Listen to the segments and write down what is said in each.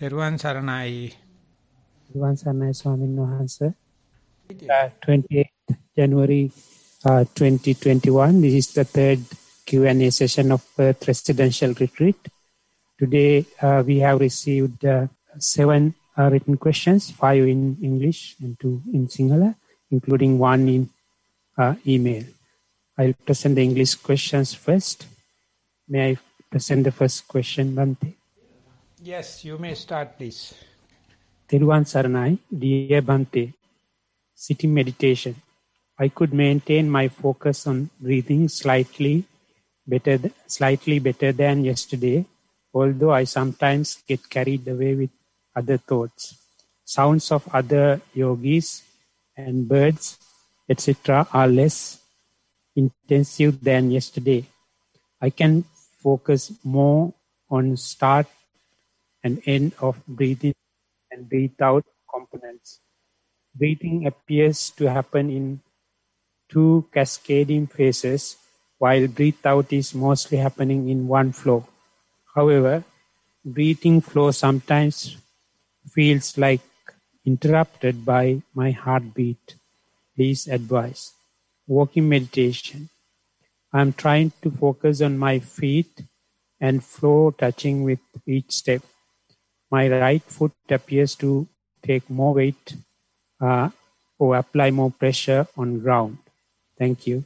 Teruvan Saranai. Teruvan Saranai Swamin Wahanse. 28th January 2021. This is the third Q&A session of Perth Residential Retreat. Today we have received 7 written questions, 5 in English and 2 in Sinhala, including 1 in email. I'll present the English questions first. May I present the first question, Bhante? Yes, you may start, please. Teruvan Saranai, dear Bhante, sitting meditation. I could maintain my focus on breathing slightly better than yesterday, although I sometimes get carried away with other thoughts. Sounds of other yogis and birds, etc. are less intensive than yesterday. I can focus more on start and end of breathing and breathe out components. Breathing appears to happen in 2 cascading phases, while breathe out is mostly happening in one flow. However, breathing flow sometimes feels like interrupted by my heartbeat. Please advise. Walking meditation. I am trying to focus on my feet and flow touching with each step. My right foot appears to take more weight or apply more pressure on ground. Thank you.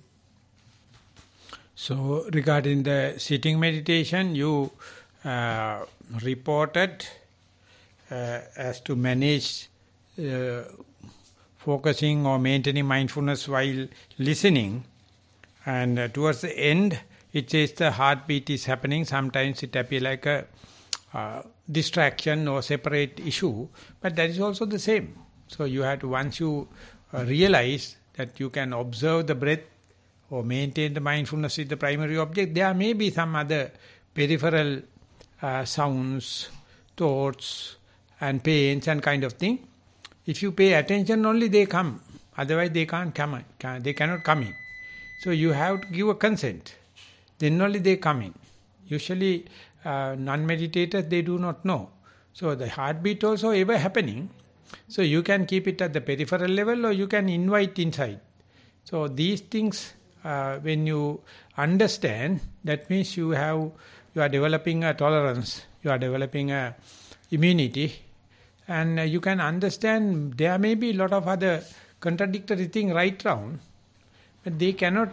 So, regarding the sitting meditation, you reported as to manage focusing or maintaining mindfulness while listening. And towards the end, it says the heartbeat is happening. Sometimes it appears like a distraction or separate issue, but that is also the same. So you have to, once you realize that you can observe the breath or maintain the mindfulness with the primary object, there may be some other peripheral sounds, thoughts and pains and kind of thing. If you pay attention only, they come. Otherwise they can't come. They cannot come in. So you have to give a consent. Then only they come in. Usually non-meditators, they do not know. So the heartbeat also ever happening. So you can keep it at the peripheral level or you can invite inside. So these things, when you understand, that means you are developing a tolerance, you are developing a immunity, and you can understand there may be a lot of other contradictory things right round, but they cannot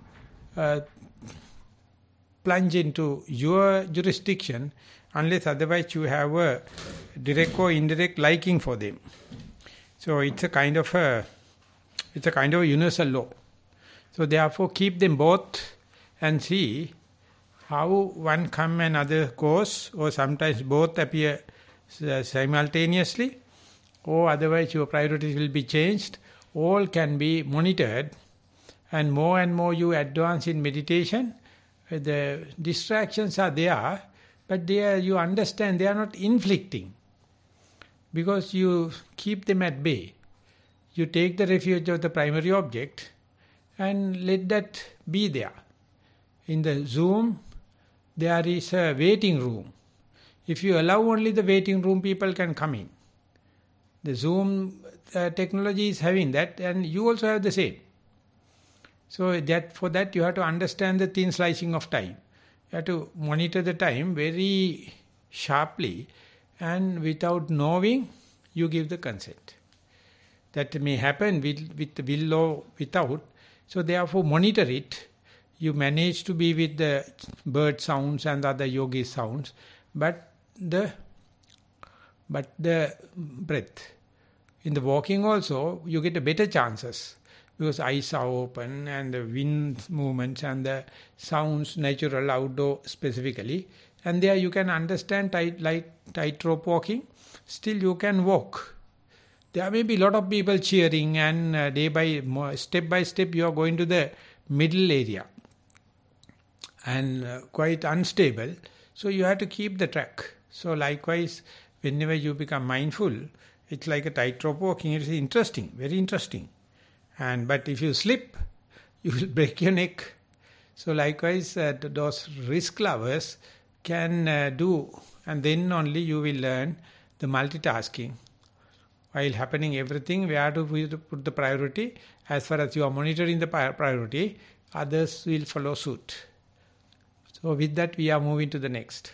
plunge into your jurisdiction unless otherwise you have a direct or indirect liking for them. So it's a kind of a universal law. So therefore keep them both and see how one come and other goes, or sometimes both appear simultaneously, or otherwise your priorities will be changed. All can be monitored, and more you advance in meditation, the distractions are there, but you understand they are not inflicting, because you keep them at bay. You take the refuge of the primary object and let that be there. In the Zoom, there is a waiting room. If you allow only the waiting room, people can come in. The Zoom technology is having that, and you also have the same. So for that you have to understand the thin slicing of time. You have to monitor the time very sharply, and without knowing, you give the consent. That may happen with the will or without. So therefore monitor it. You manage to be with the bird sounds and other yogi sounds, but the breath. In the walking also, you get a better chances, because eyes are open and the wind movements and the sounds, natural, outdoor specifically. And there you can understand tightrope walking. Still you can walk. There may be a lot of people cheering, and step by step you are going to the middle area. And quite unstable. So you have to keep the track. So likewise, whenever you become mindful, it's like a tightrope walking. It's interesting, very interesting. But if you slip, you will break your neck. So likewise, those risk lovers can do, and then only you will learn the multitasking, while happening everything, where to put the priority. As far as you are monitoring the priority, others will follow suit. So with that, we are moving to the next.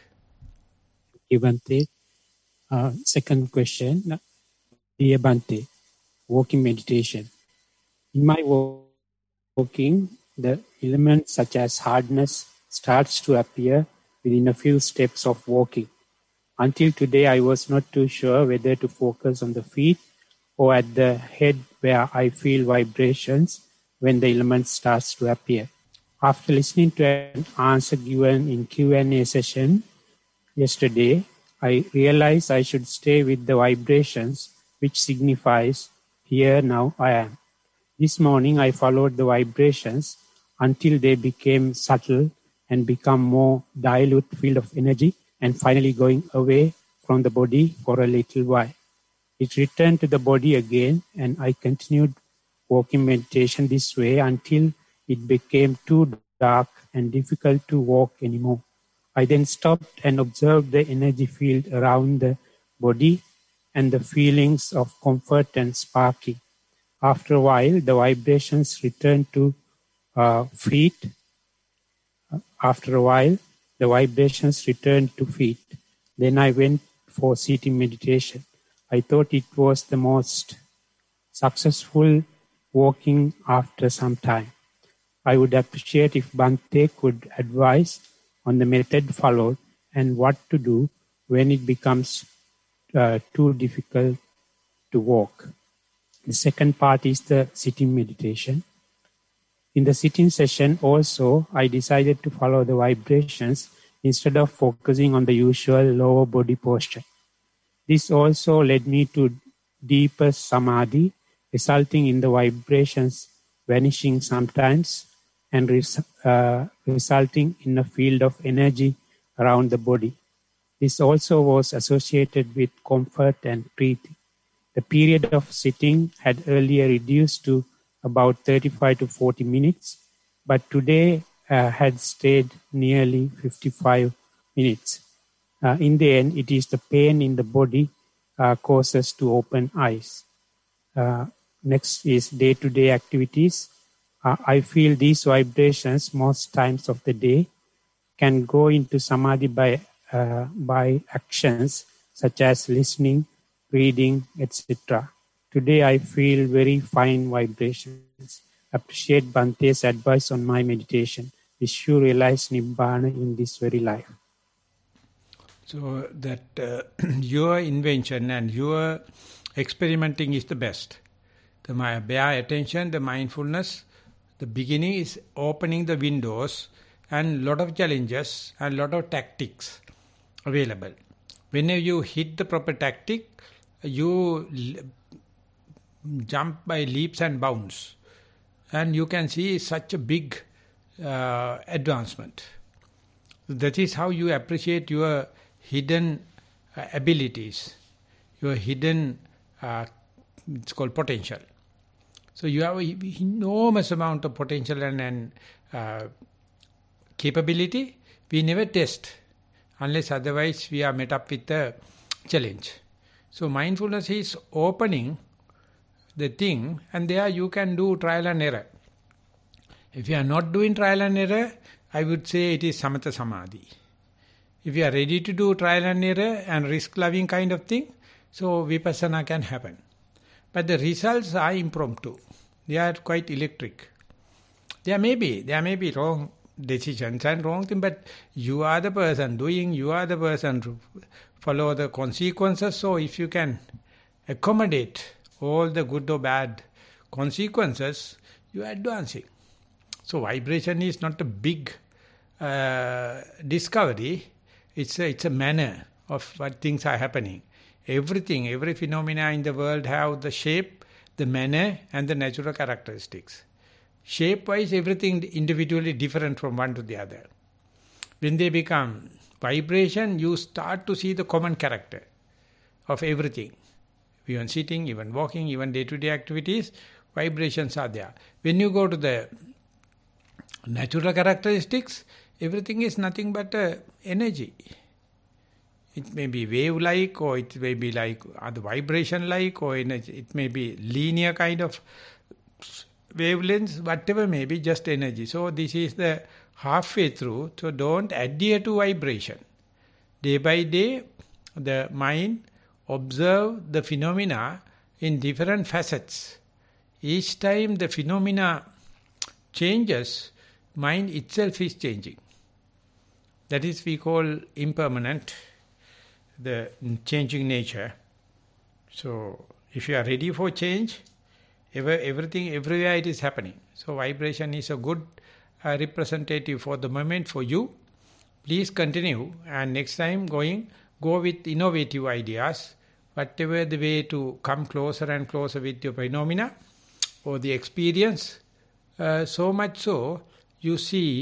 Bhante. Second question. Dear Bhante, walking meditation. In my walking, the elements such as hardness starts to appear within a few steps of walking. Until today, I was not too sure whether to focus on the feet or at the head where I feel vibrations when the element starts to appear. After listening to an answer given in Q&A session yesterday, I realized I should stay with the vibrations, which signifies here now I am. This morning I followed the vibrations until they became subtle and become more dilute field of energy and finally going away from the body for a little while. It returned to the body again and I continued walking meditation this way until it became too dark and difficult to walk anymore. I then stopped and observed the energy field around the body and the feelings of comfort and sparking. After a while, the vibrations returned to feet. After a while, the vibrations returned to feet. Then I went for sitting meditation. I thought it was the most successful walking after some time. I would appreciate if Bhante could advise on the method followed and what to do when it becomes too difficult to walk. The second part is the sitting meditation. In the sitting session also, I decided to follow the vibrations instead of focusing on the usual lower body posture. This also led me to deeper samadhi, resulting in the vibrations vanishing sometimes and resulting in a field of energy around the body. This also was associated with comfort and breathing. The period of sitting had earlier reduced to about 35 to 40 minutes, but today had stayed nearly 55 minutes. In the end, it is the pain in the body causes to open eyes. Next is day-to-day activities. I feel these vibrations most times of the day can go into samadhi by actions such as listening, reading, etc. Today I feel very fine vibrations. Appreciate Bhante's advice on my meditation. Wish you realize Nibbana in this very life. So that your invention and your experimenting is the best. The bare attention, the mindfulness, the beginning is opening the windows and lot of challenges and lot of tactics available. Whenever you hit the proper tactic, you jump by leaps and bounds. And you can see such a big advancement. That is how you appreciate your hidden abilities, your hidden, it's called potential. So you have an enormous amount of potential and capability. We never test, unless otherwise we are met up with a challenge. So mindfulness is opening the thing, and there you can do trial and error. If you are not doing trial and error, I would say it is samatha samadhi. If you are ready to do trial and error and risk-loving kind of thing, so vipassana can happen. But the results are impromptu. They are quite electric. There may be wrong decisions and wrong thing, but you are the person doing, you are the person to follow the consequences. So if you can accommodate all the good or bad consequences, you are advancing. So vibration is not a big discovery. It's a manner of what things are happening. Everything, every phenomena in the world have the shape, the manner and the natural characteristics. Shape-wise, everything individually different from one to the other. When they become vibration, you start to see the common character of everything. Even sitting, even walking, even day-to-day activities, vibrations are there. When you go to the natural characteristics, everything is nothing but energy. It may be wave-like, or it may be like other vibration-like, or it may be linear kind of wavelengths, whatever may be, just energy. So this is the halfway through, so don't adhere to vibration. Day by day, the mind observe the phenomena in different facets. Each time the phenomena changes, mind itself is changing. That is we call impermanent, the changing nature. So if you are ready for change, everything, everywhere it is happening. So vibration is a good representative for the moment for you. Please continue, and next time go with innovative ideas, whatever the way to come closer and closer with your phenomena or the experience. So much so you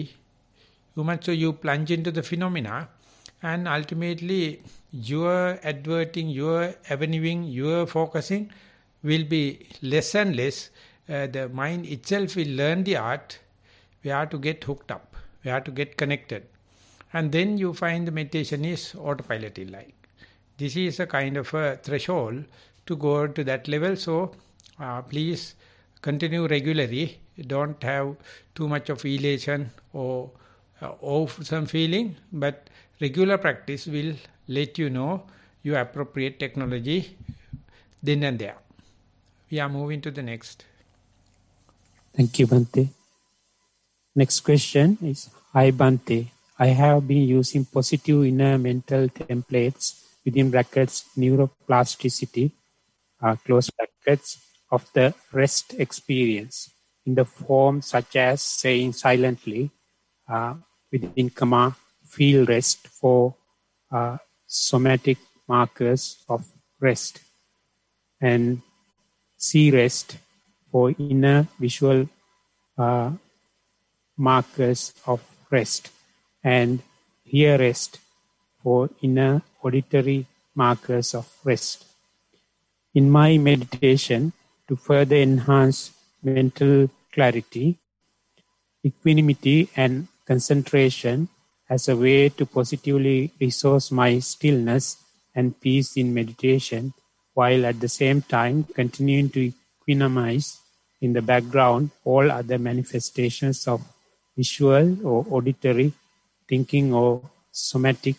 plunge into the phenomena, and ultimately your adverting, your avenuing, your focusing will be less and less. The mind itself will learn the art where to get hooked up, where to get connected. And then you find the meditation is autopiloting like. This is a kind of a threshold to go to that level. So please continue regularly. Don't have too much of elation or some feeling, but regular practice will let you know your appropriate technology then and there. We are moving to the next. Thank you, Bhante. Next question is, hi Bhante, I have been using positive inner mental templates within brackets neuroplasticity, close brackets, of the rest experience in the form such as saying silently within comma, feel rest for somatic markers of rest, and see rest for inner visual markers of rest, and hear rest for inner auditory markers of rest. In my meditation, to further enhance mental clarity, equanimity and concentration as a way to positively resource my stillness and peace in meditation, while at the same time continuing to equanimize in the background all other manifestations of visual or auditory, thinking or somatic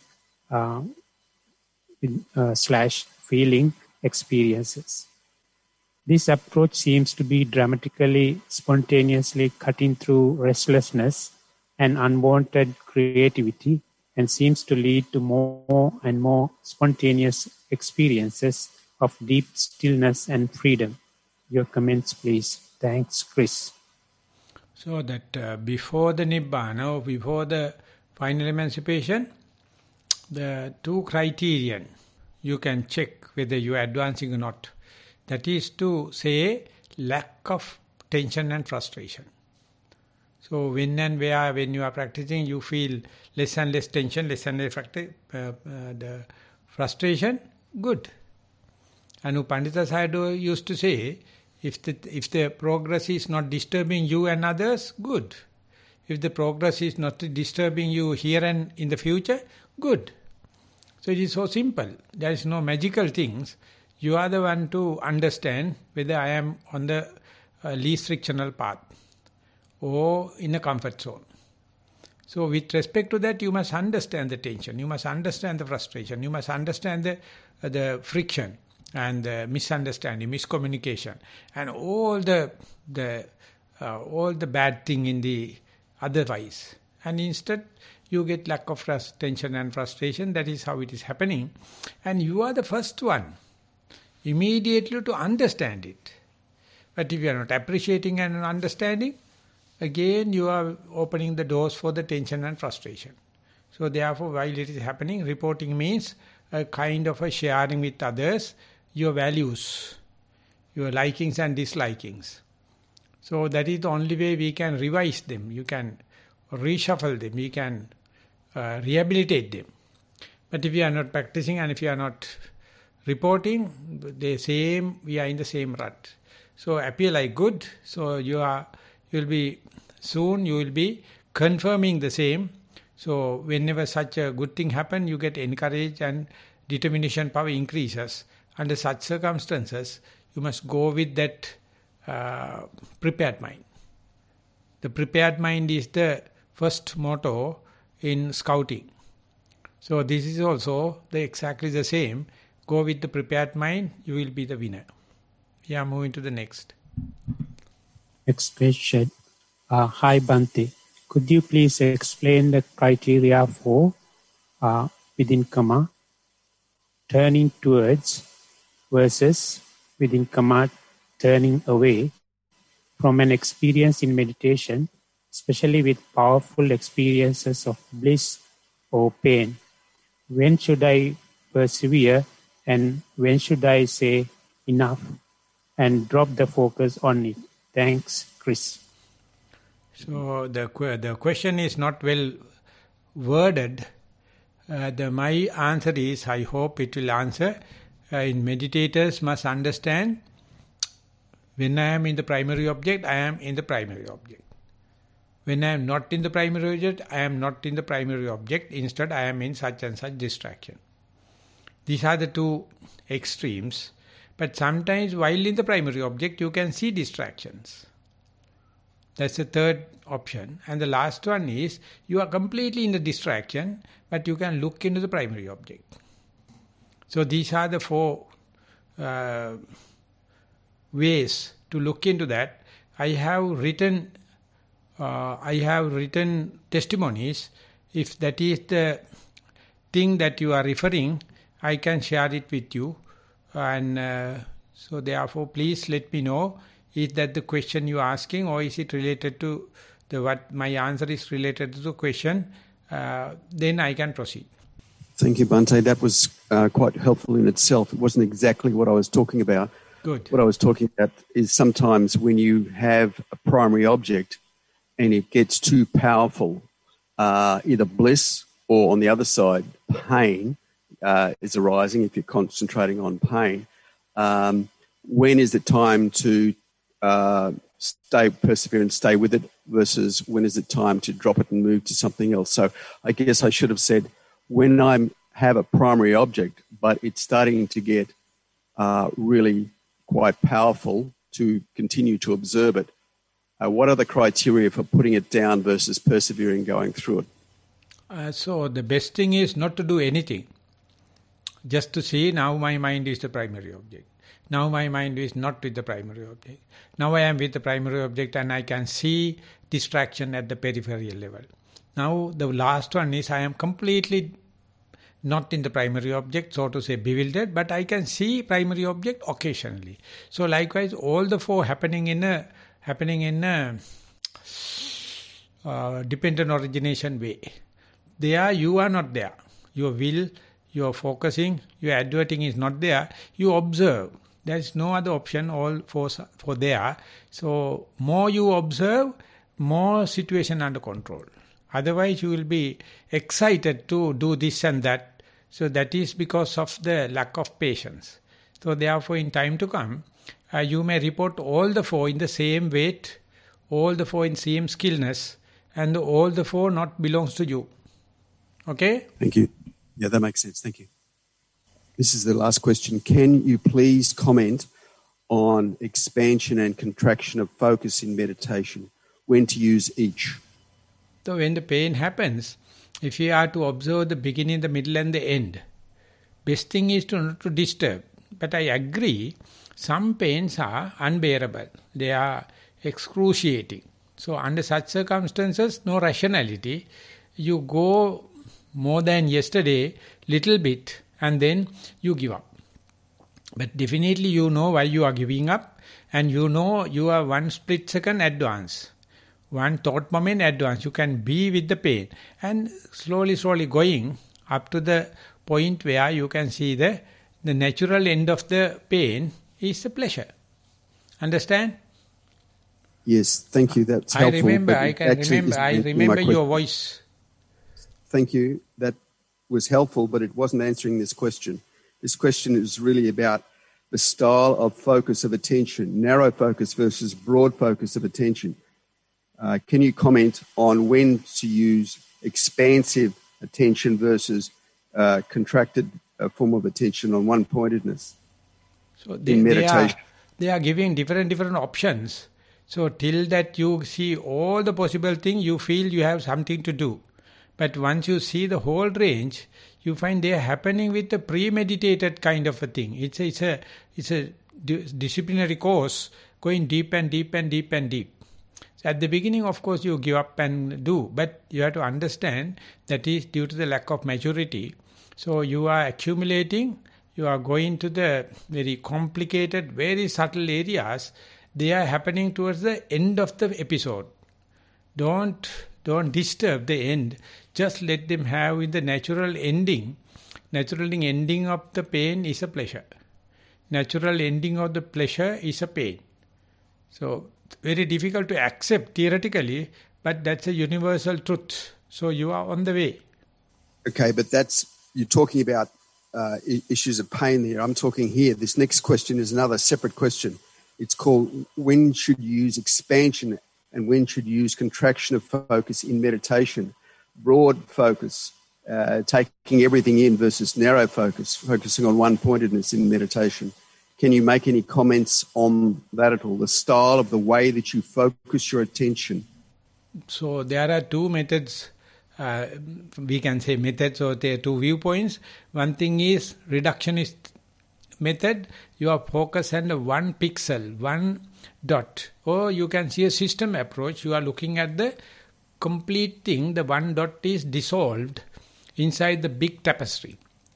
/ feeling experiences. This approach seems to be dramatically, spontaneously cutting through restlessness and unwanted creativity, and seems to lead to more and more spontaneous experiences of deep stillness and freedom. Your comments, please. Thanks, Chris. So that before the Nibbana, or before the final emancipation, the two criterion you can check whether you are advancing or not. That is to say, lack of tension and frustration. So when and where, when you are practicing, you feel less and less tension, less and less the frustration, good. And Pandita Sayadaw used to say, if the progress is not disturbing you and others, good. If the progress is not disturbing you here and in the future, good. So it is so simple. There is no magical things. You are the one to understand whether I am on the least frictional path or in a comfort zone. So with respect to that, you must understand the tension. You must understand the frustration. You must understand the friction and the misunderstanding, miscommunication, and all the bad thing in the otherwise. And instead, you get lack of tension and frustration. That is how it is happening. And you are the first one immediately to understand it. But if you are not appreciating and understanding, again you are opening the doors for the tension and frustration. So therefore, while it is happening, reporting means a kind of a sharing with others your values, your likings and dislikings. So that is the only way we can revise them. You can reshuffle them. You can rehabilitate them. But if you are not practicing and if you are not reporting, we are in the same rut. So appear like good. So you will be confirming the same. So whenever such a good thing happens, you get encouraged and determination power increases. Under such circumstances, you must go with that prepared mind. The prepared mind is the first motto in scouting. So this is also exactly the same. Go with the prepared mind, you will be the winner. Yeah, moving to the next. Next question. Hi Bhante, could you please explain the criteria for within comma turning towards versus within comma turning away from an experience in meditation, especially with powerful experiences of bliss or pain? When should I persevere and when should I say enough and drop the focus on it? Thanks, Chris. So the question is not well worded. My answer is, I hope it will answer. In meditators must understand, when I am in the primary object, I am in the primary object. When I am not in the primary object, I am not in the primary object. Instead, I am in such and such distraction. These are the two extremes. But sometimes while in the primary object, you can see distractions. That's the third option. And the last one is, you are completely in the distraction, but you can look into the primary object. So these are the four ways to look into that. I have written testimonies. If that is the thing that you are referring, I can share it with you. And so therefore, please let me know, is that the question you are asking, or is it related to what my answer is related to the question? Then I can proceed. Thank you, Bhante. That was quite helpful in itself. It wasn't exactly what I was talking about. Good. What I was talking about is sometimes when you have a primary object and it gets too powerful, either bliss or on the other side, pain is arising if you're concentrating on pain. When is it time to persevere and stay with it versus when is it time to drop it and move to something else? So I guess I should have said, when I have a primary object, but it's starting to get really quite powerful to continue to observe it, what are the criteria for putting it down versus persevering going through it? So the best thing is not to do anything. Just to see, now my mind is the primary object. Now my mind is not with the primary object. Now I am with the primary object and I can see distraction at the peripheral level. Now the last one is, I am completely not in the primary object, so to say bewildered, but I can see primary object occasionally. So likewise, all the four happening in a dependent origination way. There you are not there. Your will, your focusing, your adverting is not there. You observe. There is no other option, all for there. So more you observe, more situation under control. Otherwise you will be excited to do this and that. So that is because of the lack of patience. So therefore in time to come, you may report all the four in the same weight, all the four in same skillness, and all the four not belongs to you. Okay? Thank you. Yeah, that makes sense. Thank you. This is the last question. Can you please comment on expansion and contraction of focus in meditation? When to use each? So when the pain happens, if you are to observe the beginning, the middle and the end, best thing is to not to disturb. But I agree, some pains are unbearable. They are excruciating. So under such circumstances, no rationality. You go more than yesterday, little bit, and then you give up. But definitely you know why you are giving up, and you know you are one split second advance, one thought moment advance. You can be with the pain and slowly going up to the point where you can see the natural end of the pain is the pleasure. Understand? Yes, thank you. That's helpful. I remember your voice. Thank you. That was helpful, but it wasn't answering this question. This question is really about the style of focus of attention, narrow focus versus broad focus of attention. Can you comment on when to use expansive attention versus contracted form of attention on one-pointedness so in meditation? They are giving different options. So till that you see all the possible things, you feel you have something to do. But once you see the whole range, you find they are happening with a premeditated kind of a thing. It's a disciplinary course going deep and deep and deep and deep. So at the beginning, of course, you give up and do, but you have to understand that is due to the lack of maturity. So you are accumulating, you are going to the very complicated, very subtle areas. They are happening towards the end of the episode. Don't disturb the end. Just let them have in the natural ending. Natural ending of the pain is a pleasure. Natural ending of the pleasure is a pain. So very difficult to accept theoretically, but that's a universal truth. So you are on the way. Okay, but you're talking about issues of pain there. I'm talking here. This next question is another separate question. It's called, when should you use expansion and when should you use contraction of focus in meditation? Broad focus, taking everything in versus narrow focus, focusing on one-pointedness in meditation. Can you make any comments on that at all, the style of the way that you focus your attention? So there are two methods, we can say methods, or there are two viewpoints. One thing is reductionist method. You are focused on one pixel, one dot. Or you can see a system approach. You are looking at the complete thing. The one dot is dissolved inside the big tapestry.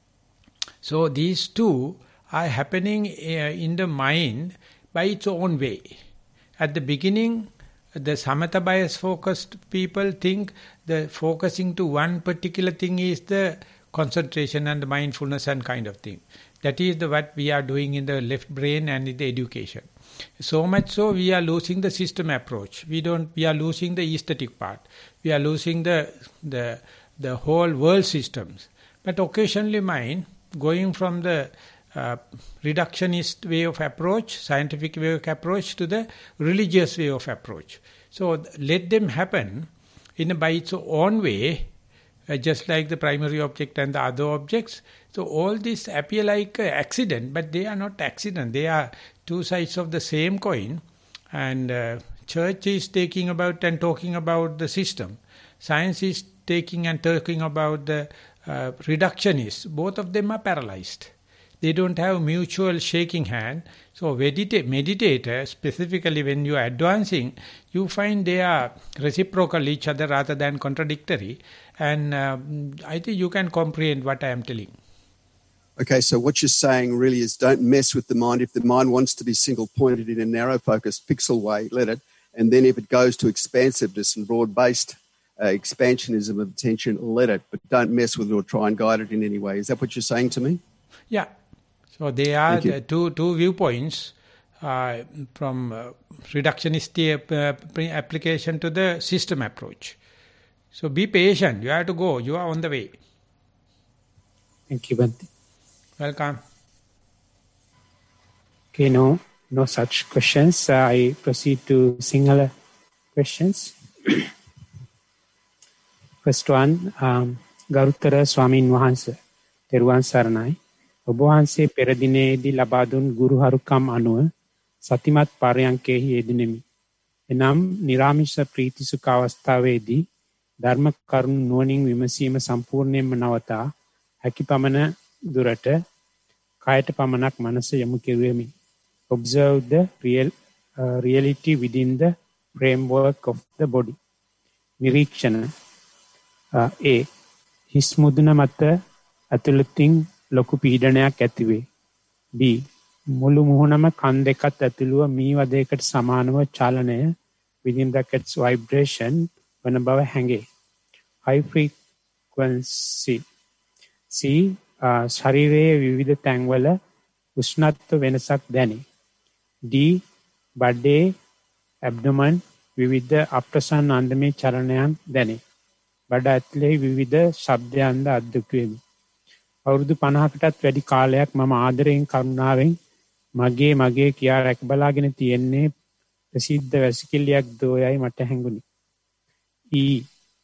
So these two are happening in the mind by its own way. At the beginning, the samatha bias focused people think the focusing to one particular thing is the concentration and the mindfulness and kind of thing. That is what we are doing in the left brain and in the education. So much so we are losing the system approach. We are losing the aesthetic part. We are losing the whole world systems. But occasionally mind, going from the reductionist way of approach, scientific way of approach, to the religious way of approach. So let them happen by its own way, just like the primary object and the other objects. So all these appear like accident, but they are not accident. They are two sides of the same coin. And church is taking about and talking about the system. Science is taking and talking about the reductionists. Both of them are paralyzed. They don't have mutual shaking hand. So meditators, specifically when you are advancing, you find they are reciprocal each other rather than contradictory. And I think you can comprehend what I am telling. Okay, so what you're saying really is don't mess with the mind. If the mind wants to be single-pointed in a narrow-focused pixel way, let it. And then if it goes to expansiveness and broad-based expansionism of attention, let it. But don't mess with it or try and guide it in any way. Is that what you're saying to me? Yeah. So they are the two viewpoints from reductionist application to the system approach. So be patient. You have to go. You are on the way. Thank you, Bhante. Welcome. Okay, no such questions. I proceed to Sinhala questions. First one, Garuttara Swamin Wahansa, Teruvan Saranai. ඔබ වහන්සේ පෙර දිනේදී ලබා දුන් ගුරුහරුකම් අනුව සතිමත් පරයන්කෙහි යෙදුණෙමි. එනම් නිරාමිෂ ප්‍රීතිසුඛ අවස්ථාවේදී ධර්ම කරුණු නුවණින් විමසීම සම්පූර්ණයෙන්ම නවතා හැකිපමණ දුරට කායට පමණක් මනස යොමු කෙරුවෙමි. Observe the reality within the framework of the body. නිරීක්ෂණ A. හිස් මුදුන මත ඇතුළතින් ලොකු පීඩනයක් ඇතිවේ. B. මුළු මුහුණම කන් දෙකත් ඇතුළුව මී වදයකට සමානව චලනය within brackets vibration වන බව හැඟේ. High frequency. C. ශරීරයේ විවිධ තැන්වල උෂ්ණත්ව වෙනසක් දැනේ. D. බඩේ abdomen විවිධ අප්‍රසන්න අන්දමේ චලනයන් දැනේ. බඩ ඇතුලේ විවිධ ශබ්දයන්ද අද්දුක්වෙමි. අවුරුදු 50කටත් වැඩි කාලයක් මම ආදරයෙන් කරුණාවෙන් මගේ කියා රැක බලාගෙන තියෙන්නේ ප්‍රසිද්ධ වැසිකිළියක් දෝයයි මට හැඟුණි.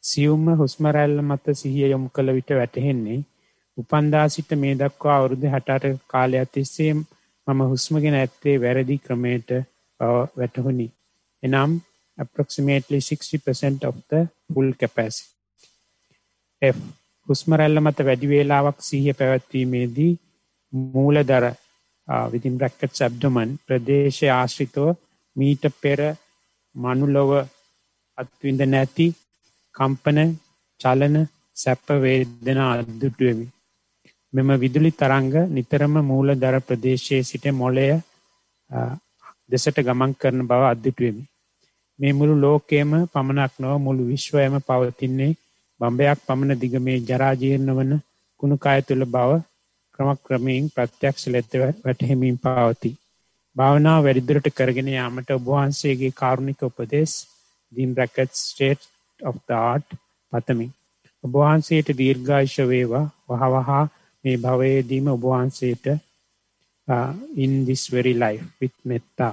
සියුම්ම හුස්ම රැල්ල මත සිහිය යොමු කළ විට වැටහෙන්නේ උපන්දා සිට මේ දක්වා අවුරුදු 68 කාලයක් තිස්සේ මම හුස්ම ගෙන ඇත්තේ වැරදි ක්‍රමයට වැටහුණි. එනම් approximately 60% of the full capacity. F. හුස්ම රැල්ල මත වැඩි වේලාවක් සිහිය පැවැත්වීමේදී මූලදර within brackets abdomen ප්‍රදේශය ආශ්‍රිතව මීට පෙර මනුලොව අත්විඳ නැති කම්පන චලන සැප වේදනා අද්දුටුවෙමි. මෙම විදුලි තරංග නිතරම මූලදර ප්‍රදේශයේ සිට මොළය දෙසට ගමන් කරන බව අද්දුටුවෙමි. මේ මුළු ලෝකයේම පමණක් නොව මුළු විශ්වයම පවතින්නේ බම්බයක් පමණ දිග මේ ජරා ජීර්ණ වන කුණු කය තුළ බව ක්‍රමක්‍රමයෙන් ප්‍රත්‍යක්ෂ ලෙස වැටහෙමින් පවතී. භාවනාව වැඩිදුරට කරගෙන යාමට ඔබ වහන්සේගේ කාරුණික උපදෙස් (in brackets state of the art) පතමි. ඔබ වහන්සේට දීර්ඝායුෂ වේවා. වහවහ මේ භවයේදීම ඔබ වහන්සේට in this very life with metta.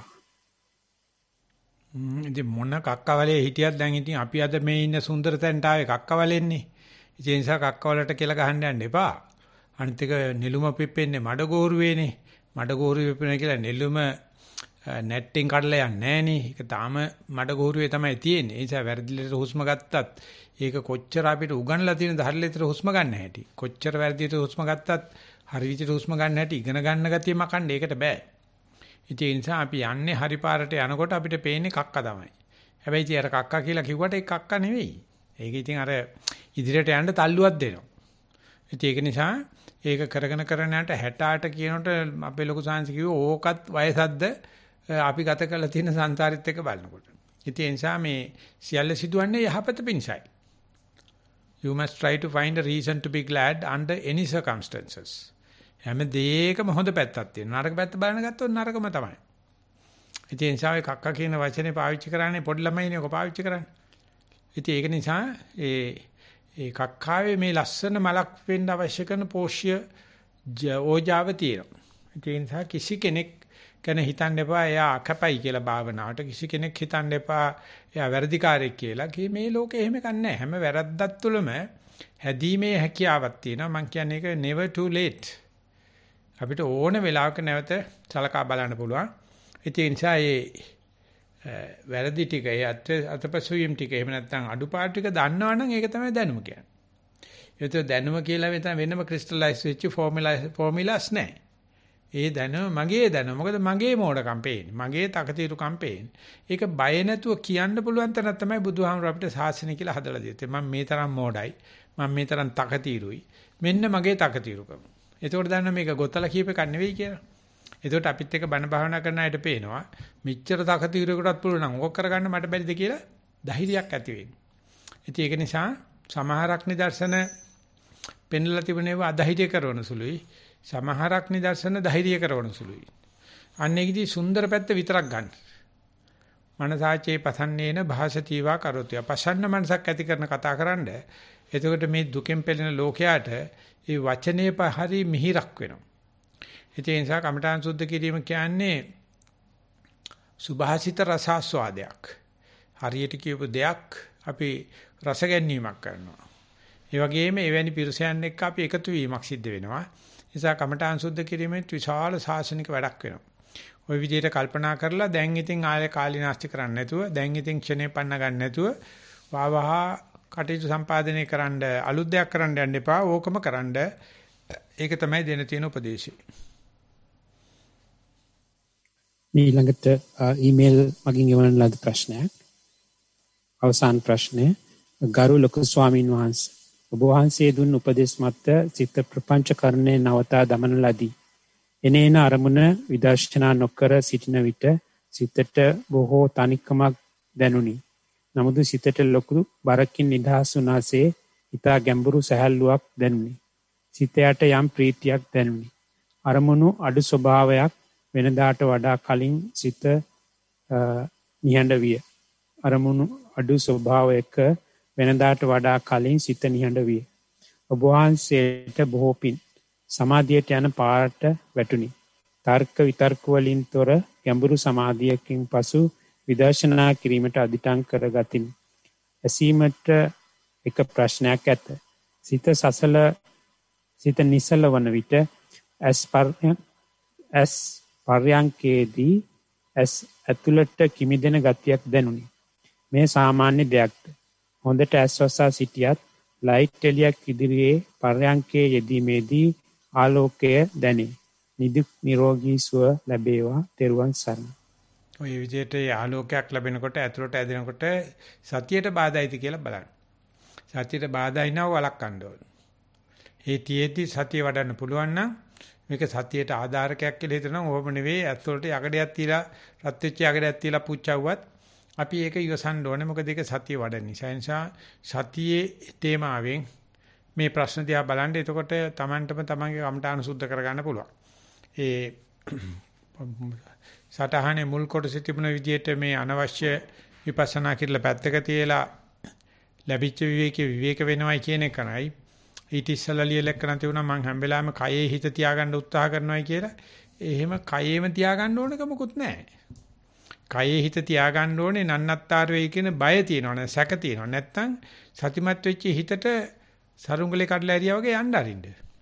ඉතින් මොන කක්කවලේ හිටියත් දැන් ඉතින් අපි අද මේ ඉන්න සුන්දර තැනට ආවේ කක්කවලෙන්නේ. ඒ නිසා කක්කවලට කියලා ගහන්න යන්න එපා. අනිත් එක නෙළුම පිපෙන්නේ මඩගෝරුවේනේ. මඩගෝරුවේ පිපෙන කියලා නෙළුම නැට්ටින් කඩලා යන්නේ නෑනේ. ඒක තාම මඩගෝරුවේ තමයි තියෙන්නේ. ඒ නිසා වැරදිලට හුස්ම ගත්තත් ඒක කොච්චර අපිට උගන්ලා තියෙනද හරියට හුස්ම ගන්න හැටි. කොච්චර වැරදියට හුස්ම ගත්තත් හරි විදිහට හුස්ම ගන්න හැටි ඉගෙන ගන්න ගතිය මකන්න ඒකට බෑ. ඒ නිසා අපි යන්නේ හරි පාරට යනකොට අපිට පේන්නේ කක්ක තමයි. හැබැයි ඉතින් අර කක්ක කියලා කිව්වට ඒක කක්ක නෙවෙයි. ඒක ඉතින් අර ඉදිරියට යන්න තල්ලුවක් දෙනවා. ඒක නිසා ඒක කරගෙන කරගෙන යනට 68 කියනකොට අපේ ලොකු සාංශ කිව්වා ඕකත් වයසක්ද අපි ගත කරලා තියෙන සංසාරෙත් එක්ක බලනකොට. ඒ නිසා මේ සියල්ල සිදුවන්නේ යහපත පිණිසයි. You must try to find a reason to be glad under any circumstances. හැම දෙයකම හොඳ පැත්තක් තියෙනවා. නරක පැත්ත බලන ගත්තොත් නරකම තමයි. ඒ නිසා ඔය කක්ක කියන වචනේ පාවිච්චි කරන්නේ පොඩි ළමයිනේ ඔක පාවිච්චි කරන්නේ. ඉතින් ඒක නිසා ඒ කක්කාවේ මේ ලස්සන මලක් වෙන්න අවශ්‍ය කරන පෝෂ්‍ය ඕජාව තියෙනවා. ඒ නිසා කිසි කෙනෙක් ගැන හිතන්න එපා එයා අකපයි කියලා භාවනාවට. කිසි කෙනෙක් හිතන්න එපා එයා වැරදිකාරයෙක් කියලා. මේ ලෝකේ එහෙම කන්නේ හැම වැරද්දක් තුළම හැදීමේ හැකියාවක් තියෙනවා. මම කියන්නේ ඒක never too late. අපිට ඕන වෙලාවක නැවත සලකා බලන්න පුළුවන්. ඒ නිසා මේ වැරදි ටික, ඒ අතපසුවීම් ටික, එහෙම නැත්නම් අඩුපාඩු ටික දන්නවනම් ඒක තමයි දැනුම කියන්නේ. ඒත් දැනුම කියලා වෙනම ක්‍රිස්ටලයිස් වෙච්ච ෆෝමියුලාස් නැහැ. ඒ දැනුම මගේ දැනුම. මොකද මගේ මෝඩකම් පේන්නේ. මගේ තකතිරුකම් පේන්නේ. ඒක බය නැතුව කියන්න පුළුවන් තරම් තමයි බුදුහාමුදුර අපිට ශාසනය කියලා හදලා දෙන්නේ. මම මේ තරම් මෝඩයි. මම මේ තරම් තකතිරුයි. මෙන්න මගේ තකතිරුකම. එතකොට දන්නා මේක ගොතලා කියප එකක් නෙවෙයි කියලා. එතකොට අපිත් එක්ක බණ භාවනා කරන අයට පේනවා මෙච්චර තකතිරුවකටත් පුළුවන් නම් ඕක කරගන්න මට බැරිද කියලා ධෛර්යයක් ඇති වෙන්නේ. ඉතින් ඒක නිසා සමහරක් නිදර්ශන පෙන්ලා තිබුණේවා අධෛර්ය කරන සුළුයි. සමහරක් නිදර්ශන ධෛර්ය කරන සුළුයි. අන්න ඒකදී සුන්දර පැත්ත විතරක් ගන්න. මනසාචේ පසන්නේන භාසතිවා කරොතිය. පසන්න මනසක් ඇති කරන කතා කරන්න. එතකොට මේ දුකෙන් පෙළෙන ලෝකයාට ඒ වචනේ පහරි මිහිරක් වෙනවා. ඒ නිසා කමඨාන් සුද්ධ කිරීම කියන්නේ සුභාසිත රසාස්වාදයක්. හරියට කියපු දෙයක් අපි රස ගැනීමක් කරනවා. ඒ වගේම එවැනි පිරිසයන් එක්ක අපි එකතු වීමක් සිද්ධ වෙනවා. නිසා කමඨාන් සුද්ධ කිරීමෙන් විශාල සාසනික වැඩක් වෙනවා. ওই විදිහට කල්පනා කරලා දැන් ඉතින් ආයෙ කාලීනාස්ති කරන්න නැතුව, දැන් ඉතින් ක්ෂණේ පන්න ගන්න නැතුව වාවහ කටයුතු සම්පාදනය කරන්න, අලුත් දෙයක් කරන්න යන්න එපා. ඕකම කරන්න. ඒක තමයි දෙන තියෙන උපදේශය. ඊළඟට ඊමේල් මගින් එවන ලද ප්‍රශ්නයක්. අවසාන ප්‍රශ්නය. ගරු ලොකු ස්වාමීන් වහන්සේ, ඔබ වහන්සේ දුන් උපදෙස් මත චිත්ත ප්‍රපංචකරණේ නවතා දමන ලදී. එනේන අරමුණ විදර්ශනා නොකර සිටින විට සිතට බොහෝ තනිකමක් දැනුනි. නමුත් සිතට ලොකු බරකින් නිදහස් වුණාසේ ඊතා ගැඹුරු සැහැල්ලුවක් දැනුනි. සිතයට යම් ප්‍රීතියක් දැනුනි. අරමුණු අඩු ස්වභාවයක් වෙනදාට වඩා කලින් සිත නිහඬ විය. අරමුණු අඩු ස්වභාවයක වෙනදාට වඩා කලින් සිත නිහඬ විය. ඔබ වහන්සේට බොහෝ පින්. සමාධියට යන පාරට වැටුනි. තර්ක විතර්ක වලින් තොර ගැඹුරු සමාධියකින් පසු විදර්ශනා කිරීමට අදිටන් කරගතිමි. ඇසීමට එක ප්‍රශ්නයක් ඇත. සිත නිසල වන විට ඇස් පර්යංකේදී ඇස් ඇතුළට කිමිදෙන ගතියක් දැනුනි. මේ සාමාන්‍ය දෙයක්ද? හොඳට ඇස් වසා සිටියත් ලයිට් එළියක් ඉදිරියේ පර්යංකයේ යෙදීමේදී ආලෝකය දැනේ. නිදුක් නිරෝගී සුව ලැබේවා. තෙරුවන් සරණයි. ඔය විදිහට ආලෝකයක් ලැබෙනකොට ඇතුළට ඇදෙනකොට සතියට බාධායිද කියලා බලන්න. සතියට බාධායි නව වළක්වන්න ඕන. ඒ තියේදී සතිය වඩන්න පුළුවන් නම් මේක සතියට ආධාරකයක් කියලා හිතනවා. ඕම නෙවෙයි ඇතුළට යකඩයක් තියලා රත් වෙච්ච යකඩයක් තියලා පුච්චවුවත් අපි ඒක ඉවසන්න ඕනේ. මොකද ඒක සතිය වඩන නිසා. සතියේ තේමාවෙන් මේ ප්‍රශ්න දිහා බලන්න. එතකොට Tamanටම තමන්ගේ කමඨාන සුද්ධ කරගන්න පුළුවන්. ඒ සටහනේ මුල් කොටසේ තිබුණ විදිහට මේ අනවශ්‍ය විපස්සනා කියලා පැත්තක තියලා ලැබිච්ච විවේක වෙනවයි කියන එක නයි. ඊට ඉස්සලා ලියලක් නැති වුණා මං හැම වෙලාවෙම කයේ හිත තියාගන්න උත්සාහ කරනවායි කියලා. එහෙම කයේම තියාගන්න ඕනක මොකුත් නැහැ. කයේ හිත තියාගන්න ඕනේ නන්නත්තර වෙයි කියන බය තියෙනවනේ සැක තියෙනව. නැත්තම් සතිමත් වෙච්ච හිතට සරුංගලේ කඩලා ඇරියා වගේ යන්න අරින්න.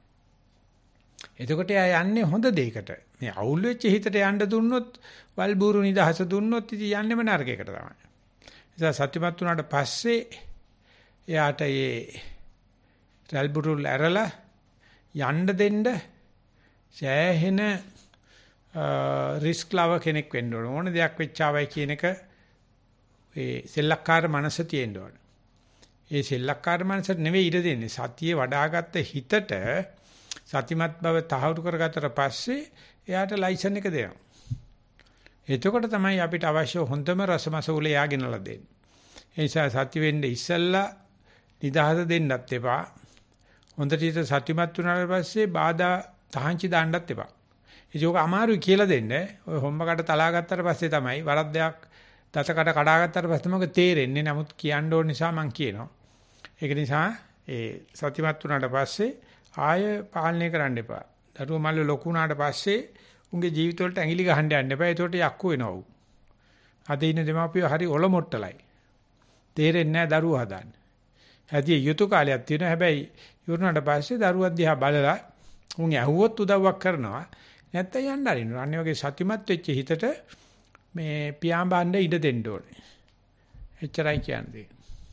එතකොට එයා යන්නේ හොඳ දෙයකට. මේ අවුල් වෙච්ච හිතට යන්න දුන්නොත් වල්බూరు නිදහස දුන්නොත් ඉතින් යන්නෙම නරකයකට තමයි. ඒ සත්‍යමත් වුණාට පස්සේ එයාට ඒ වල්බూరు ඇරලා යන්න දෙන්න සෑහෙන රිස්ක් ලව කෙනෙක් වෙන්න ඕන. ඕන දෙයක් වෙච්චාවයි කියන එක ඒ සෙල්ලක්කාර මනස තියෙන්න ඕන. ඒ සෙල්ලක්කාර මනසට නෙවෙයි ඉඩ දෙන්නේ. සතියේ වඩාගත්ත හිතට සතිමත් බව තහවුරු කරගත්තට පස්සේ එයාට ලයිසන් එක දෙනවා. එතකොට තමයි අපිට අවශ්‍ය හොඳම රසමසූල යාගෙනලා දෙන්නේ. ඒ නිසා සති වෙන්නේ ඉස්සල්ලා නිදහස දෙන්නත් එපා. හොඳට හිත සතිමත් වුණාට පස්සේ බාධා තහංචි දාන්නත් එපා. ඒක අමාරුයි කියලා දෙන්න. ඔය හොම්බකට තලා ගත්තට පස්සේ තමයි වරද්දයක් දතකට කඩා ගත්තට පස්සේ මොකද තේරෙන්නේ. නමුත් කියන්න ඕන නිසා මම කියනවා. ඒක නිසා ඒ සතිමත් වුණාට පස්සේ ආය පාලනය කරන්න එපා. දරුවෝ මල්ල ලොකු වුණාට පස්සේ උන්ගේ ජීවිත වලට ඇඟිලි ගහන්න යන්න එපා. ඒකට යක්කු වෙනවා උ. අද ඉන්න දෙමාපියෝ හරි ඔලොමොට්ටලයි. තේරෙන්නේ නැහැ දරුවෝ හදාන්න. හැදී යුතු කාලයක් තියෙනවා. හැබැයි ඉවරනාට පස්සේ දරුවා දිහා බලලා උන් ඇහුවොත් උදව්වක් කරනවා. නැත්තම් යන්න අරිනවා. අනේ වගේ සතිමත් වෙච්ච හිතට මේ පියාඹන්න ඉඩ දෙන්න ඕනේ. එච්චරයි කියන්නේ.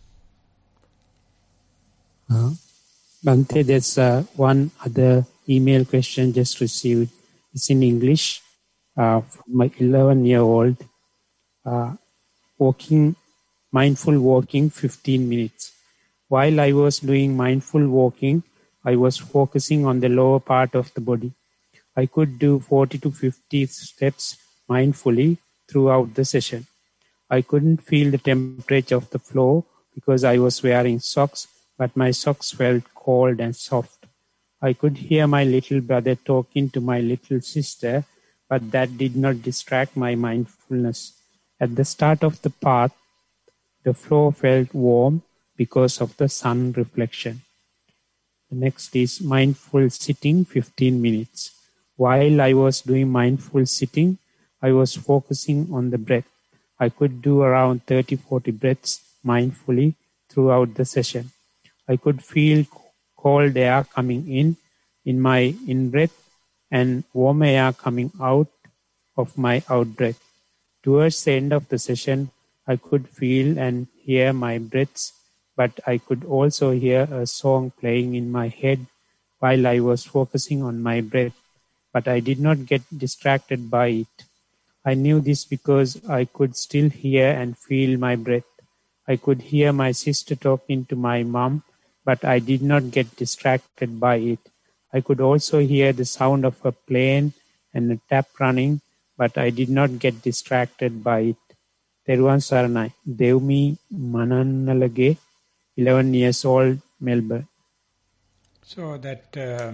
Bhante, there's one other email question just received. It's in English. From my 11-year-old, mindful walking 15 minutes. While I was doing mindful walking, I was focusing on the lower part of the body. I could do 40 to 50 steps mindfully throughout the session. I couldn't feel the temperature of the floor because I was wearing socks, but my socks felt cold and soft. I could hear my little brother talking to my little sister, but that did not distract my mindfulness. At the start of the path, the floor felt warm because of the sun reflection. The next is mindful sitting 15 minutes. While I was doing mindful sitting, I was focusing on the breath. I could do around 30-40 breaths mindfully throughout the session. I could feel cold air coming in my in-breath and warm air coming out of my out-breath. Towards the end of the session, I could feel and hear my breaths, but I could also hear a song playing in my head while I was focusing on my breath, but I did not get distracted by it. I knew this because I could still hear and feel my breath. I could hear my sister talking to my mom, but I did not get distracted by it. I could also hear the sound of a plane and a tap running, but I did not get distracted by it. Teruwan Saranai, Devmi Manannalage, 11 years old, Melbourne. So that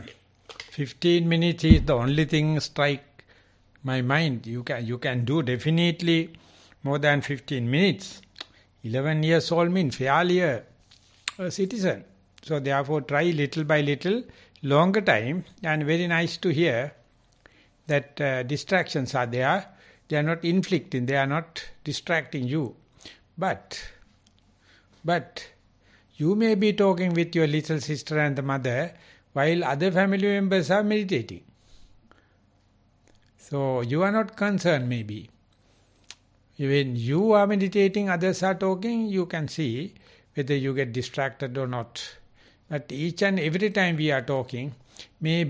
15 minutes is the only thing strike my mind. You can do definitely more than 15 minutes. 11 years old means fairly a citizen. So therefore try little by little, longer time, and very nice to hear that distractions are there. They are not inflicting, they are not distracting you. But You may be talking with your little sister and the mother while other family members are meditating. So you are not concerned maybe. When you are meditating, others are talking, you can see whether you get distracted or not. But each and every time we are talking, there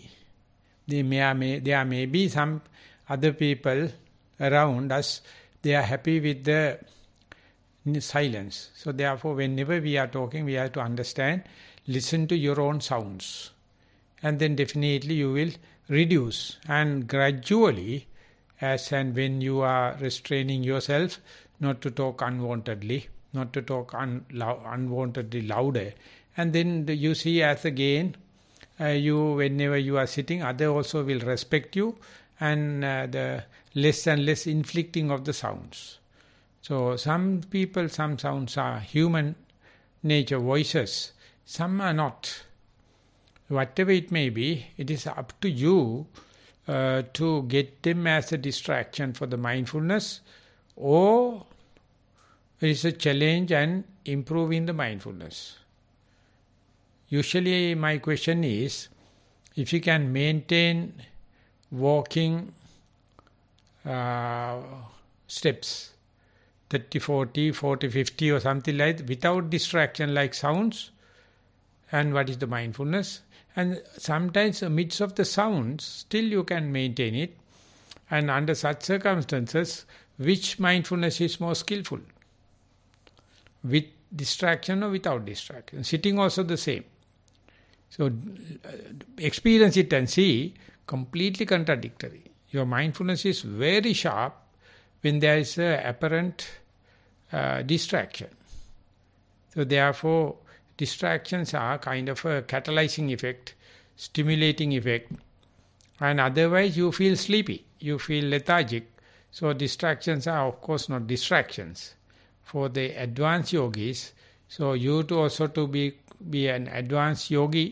may be some other people around us, they are happy with the silence. So therefore, whenever we are talking, we have to understand, listen to your own sounds. And then definitely you will reduce. And gradually, as and when you are restraining yourself, not to talk unwantedly, not to talk unwantedly louder. And then you see as again, whenever you are sitting, other also will respect you, and the less and less inflicting of the sounds. So some people, some sounds are human nature voices, some are not. Whatever it may be, it is up to you to get them as a distraction for the mindfulness, or it is a challenge and improving the mindfulness. Usually my question is, if you can maintain walking steps, 30, 40, 40, 50 or something like that, without distraction like sounds, and what is the mindfulness? And sometimes amidst of the sounds, still you can maintain it. And under such circumstances, which mindfulness is more skillful? With distraction or without distraction? Sitting also the same. So experience it and see, completely contradictory. Your mindfulness is very sharp when there is an apparent distraction. So therefore, distractions are kind of a catalyzing effect, stimulating effect, and otherwise you feel sleepy, you feel lethargic. So distractions are of course not distractions. For the advanced yogis, so you to also to be an advanced yogi,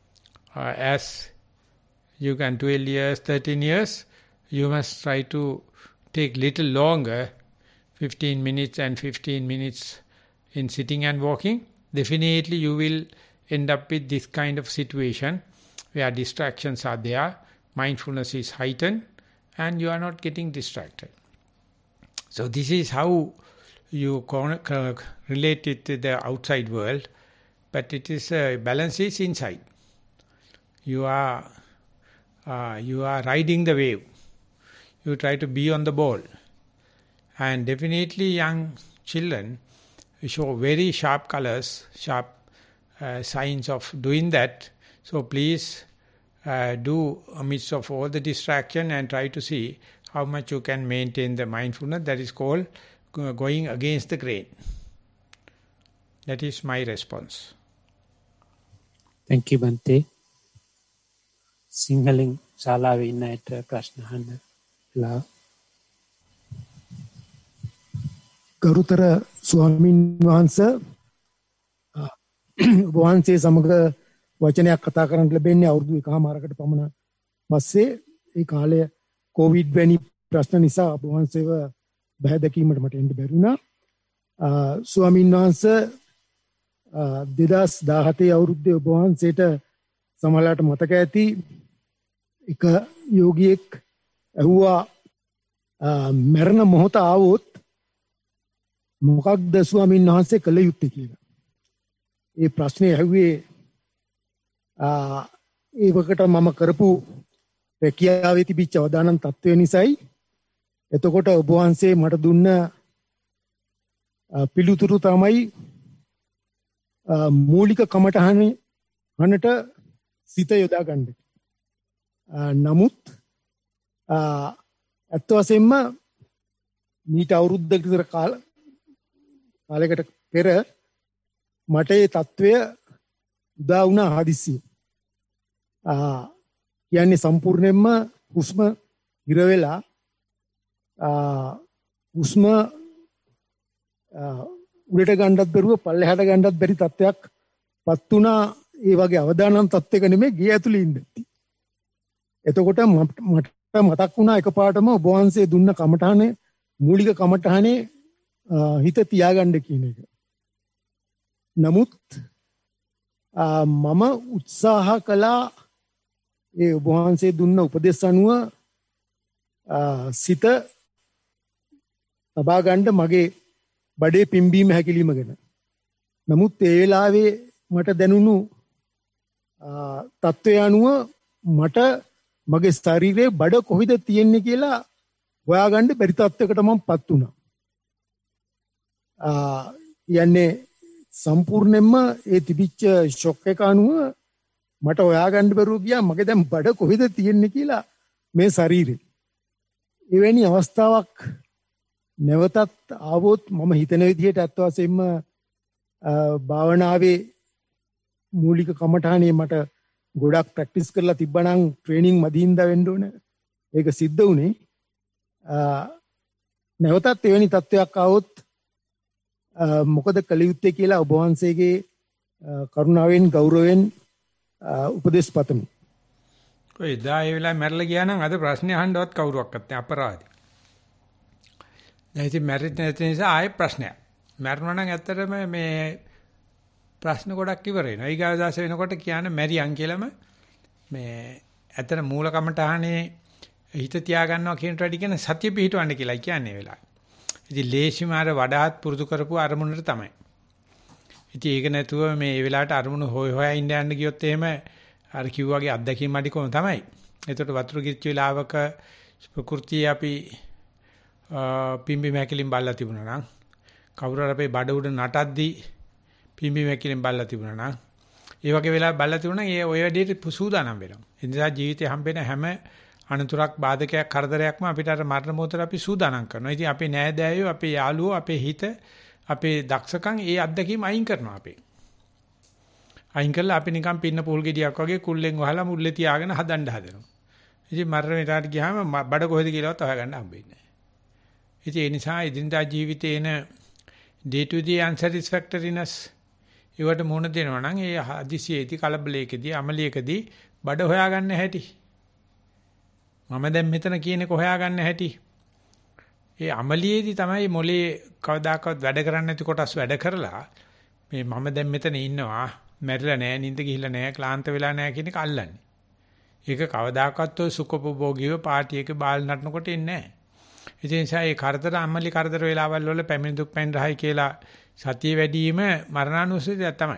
as you can 12 years, 13 years, you must try to take little longer, 15 minutes and 15 minutes in sitting and walking. Definitely you will end up with this kind of situation where distractions are there, mindfulness is heightened, and you are not getting distracted. So this is how you relate it to the outside world, but it is balance is inside. You are riding the wave. You try to be on the ball. And definitely young children show very sharp colors, sharp signs of doing that. So please do amidst of all the distraction and try to see how much you can maintain the mindfulness. That is called going against the grain. That is my response. Thank you, Bhante. Sinhalin ශාලාවේ ඉන්න අයට ප්‍රශ්න අහන්න ලා. ගරුතර ස්වාමීන් වහන්සේ වහන්සේ සමග වචනයක් කතා කරන්න ලැබෙන්නේ අවුරුදු 1කමාරකට පමණ පස්සේ. ඒ කාලය කොවිඩ් වැනි ප්‍රශ්න නිසා වහන්සේව බහැ දැකීමට මට එන්න බැරි වුණා. ස්වාමීන් වහන්සේ 2017 අවුරුද්දේ ඔබ වහන්සේට සමහරලාට මතක ඇති එක යෝගියෙක් ඇහුවා මරණ මොහොත ආවොත් මොකක්ද ස්වාමීන් වහන්සේ කළ යුත්තේ කියලා. ඒ ප්‍රශ්නේ ඇහුවේ ඒ වකට මම කරපු රැකියාවේ තිබිච්ච අවදානම් තත්ත්වය නිසායි. එතකොට ඔබ වහන්සේ මට දුන්න පිළිතුරු තමයි මූලික කමටහනට සිත යොදා ගන්න. නමුත් ඇත්ත වශයෙන්ම මීට අවුරුද්දක විතර කාලයකට පෙර මට ඒ තත්ත්වය උදා වුණා හදිස්සිය. කියන්නේ සම්පූර්ණයෙන්ම හුස්ම ඉර වෙලා හුස්ම උඩට ගන්නත් බැරුව පල්ලෙහාට ගන්නත් බැරි තත්ත්වයක් පත් වුණා. ඒ වගේ අවදානම් තත්ත්වයක නෙමෙයි ගේ ඇතුලේ ඉඳි. එතකොට මට මතක් වුණා එකපාරටම ඔබ වහන්සේ දුන්න කමඨහනේ මූලික කමඨහනේ හිත තියාගන්න කියන එක. නමුත් මම උත්සාහ කළා ඒ ඔබ වහන්සේ දුන්න උපදෙස් අනුව සිත තබා ගන්න මගේ බඩේ පිම්බීම හැකිලිම ගැන. නමුත් ඒ වෙලාවේ මට දැනුණු තත්ත්වය අනුව මට මගේ ශරීරයේ බඩ කොහෙද තියෙන්නේ කියලා හොයාගන්න බැරි තත්ත්වයකට මම පත් වුණා. යන්නේ සම්පූර්ණයෙන්ම ඒ තිබිච්ච ෂොක් එක අනුව මට හොයාගන්න බැරුව ගියා මගේ දැන් බඩ කොහෙද තියෙන්නේ කියලා මේ ශරීරේ. එවැනි අවස්ථාවක් නැවතත් ආවොත් මම හිතන විදිහට අත් වශයෙන්ම භාවනාවේ මූලික කමඨානේ මට ගොඩක් ප්‍රැක්ටිස් කරලා තිබ්බනම් ට්‍රේනින් මදින්ද වෙන්න ඕන. ඒක සිද්ධ වුණේ. නැවතත් එවැනි තත්වයක් ආවොත් මොකද කළ යුත්තේ කියලා ඔබ වහන්සේගේ කරුණාවෙන් ගෞරවයෙන් උපදෙස් පතමි. ඔය දා ඒ වෙලාවේ මැරලා ගියා නම් අද ප්‍රශ්නේ අහන්නවත් කවුරුවක්වත් නැහැ අපරාධي. දැන් ඉතින් මැරිත් නැති නිසා ආයෙ ප්‍රශ්නයක්. මැරුණා නම් ඇත්තටම මේ ප්‍රශ්න ගොඩක් ඉවර වෙනවා. ඊගාව දාස වෙනකොට කියන්නේ මැරියන් කියලාම මේ ඇත්තට මූල කමටහනේ හිත තියා ගන්නවා කියන ට්‍රැඩි කියන සතිය පිහිටවන්න කියලා කියන්නේ වෙලාව. ඉතින් ලේසිම අර වඩාත් පුරුදු කරපු අරමුණට තමයි. ඉතින් ඒක නැතුව මේ වෙලාවට අරමුණු හොයා ඉන්න යන්න ගියොත් එහෙම අර කිව්වාගේ අත්දැකීම් අඩිකොම තමයි. ඒකට වතුර කිච්ච වෙලාවක ප්‍රകൃතිය අපි පිම්බි මැකිලින් බල්ලා තිබුණා නම් කවුරු හරි අපේ බඩ උඩ නටද්දී පිම්බි මැකිලින් බල්ලා තිබුණා නම් ඒ වගේ වෙලාව බල්ලා තිබුණා නම් ඒ ඔය වැඩේට සූදානම් වෙනවා. ඒ නිසා ජීවිතේ හම්බෙන හැම අනතුරක් බාධකයක් කරදරයක්ම අපිට අර මරණ මොහොතට අපි සූදානම් කරනවා. ඉතින් අපේ නෑදෑයෝ, අපේ යාළුවෝ, අපේ හිත, අපේ දක්ෂකම් ඒ අත්දැකීම් අයින් කරනවා අපේ. අයින් කළා අපි නිකන් පින්න පොල් ගෙඩියක් වගේ කුල්ලෙන් වහලා මුල්ලේ තියාගෙන හදන්න හදනවා. ඉතින් මරණයට ගියාම බඩ කොහෙද කියලාවත් හොයාගන්න හම්බෙන්නේ නැහැ. ඉතින් ඒ නිසා ඉදින්දා ජීවිතේ එන day to day unsatisfactoriness ඒවට මුහුණ දෙනවා නම් ඒ හදිසියේදී කලබලයකදී අමලියකදී බඩ හොයාගන්න හැටි. මම දැන් මෙතන කියන එක හොයාගන්න හැටි. ඒ අමලියේදී තමයි මොලේ කවදාකවත් වැඩ කරන්නේ නැති කොටස් වැඩ කරලා මේ මම දැන් මෙතන ඉන්නවා මැරිලා නැහැ, නිින්ද ගිහිල්ලා නැහැ, ක්ලාන්ත වෙලා නැහැ කියන එක අල්ලන්නේ. ඒක කවදාකවත් ඔය සුඛපභෝගීව පාටි එක බාල් නටනකොට එන්නේ නැහැ. ඒ නිසා ඒ කරදර අම්මලි කරදර වෙලාවල් වල පැමිණි දුක් පැන් රහයි කියලා සතිය වැඩිම මරණානුස්සතිය තමයි.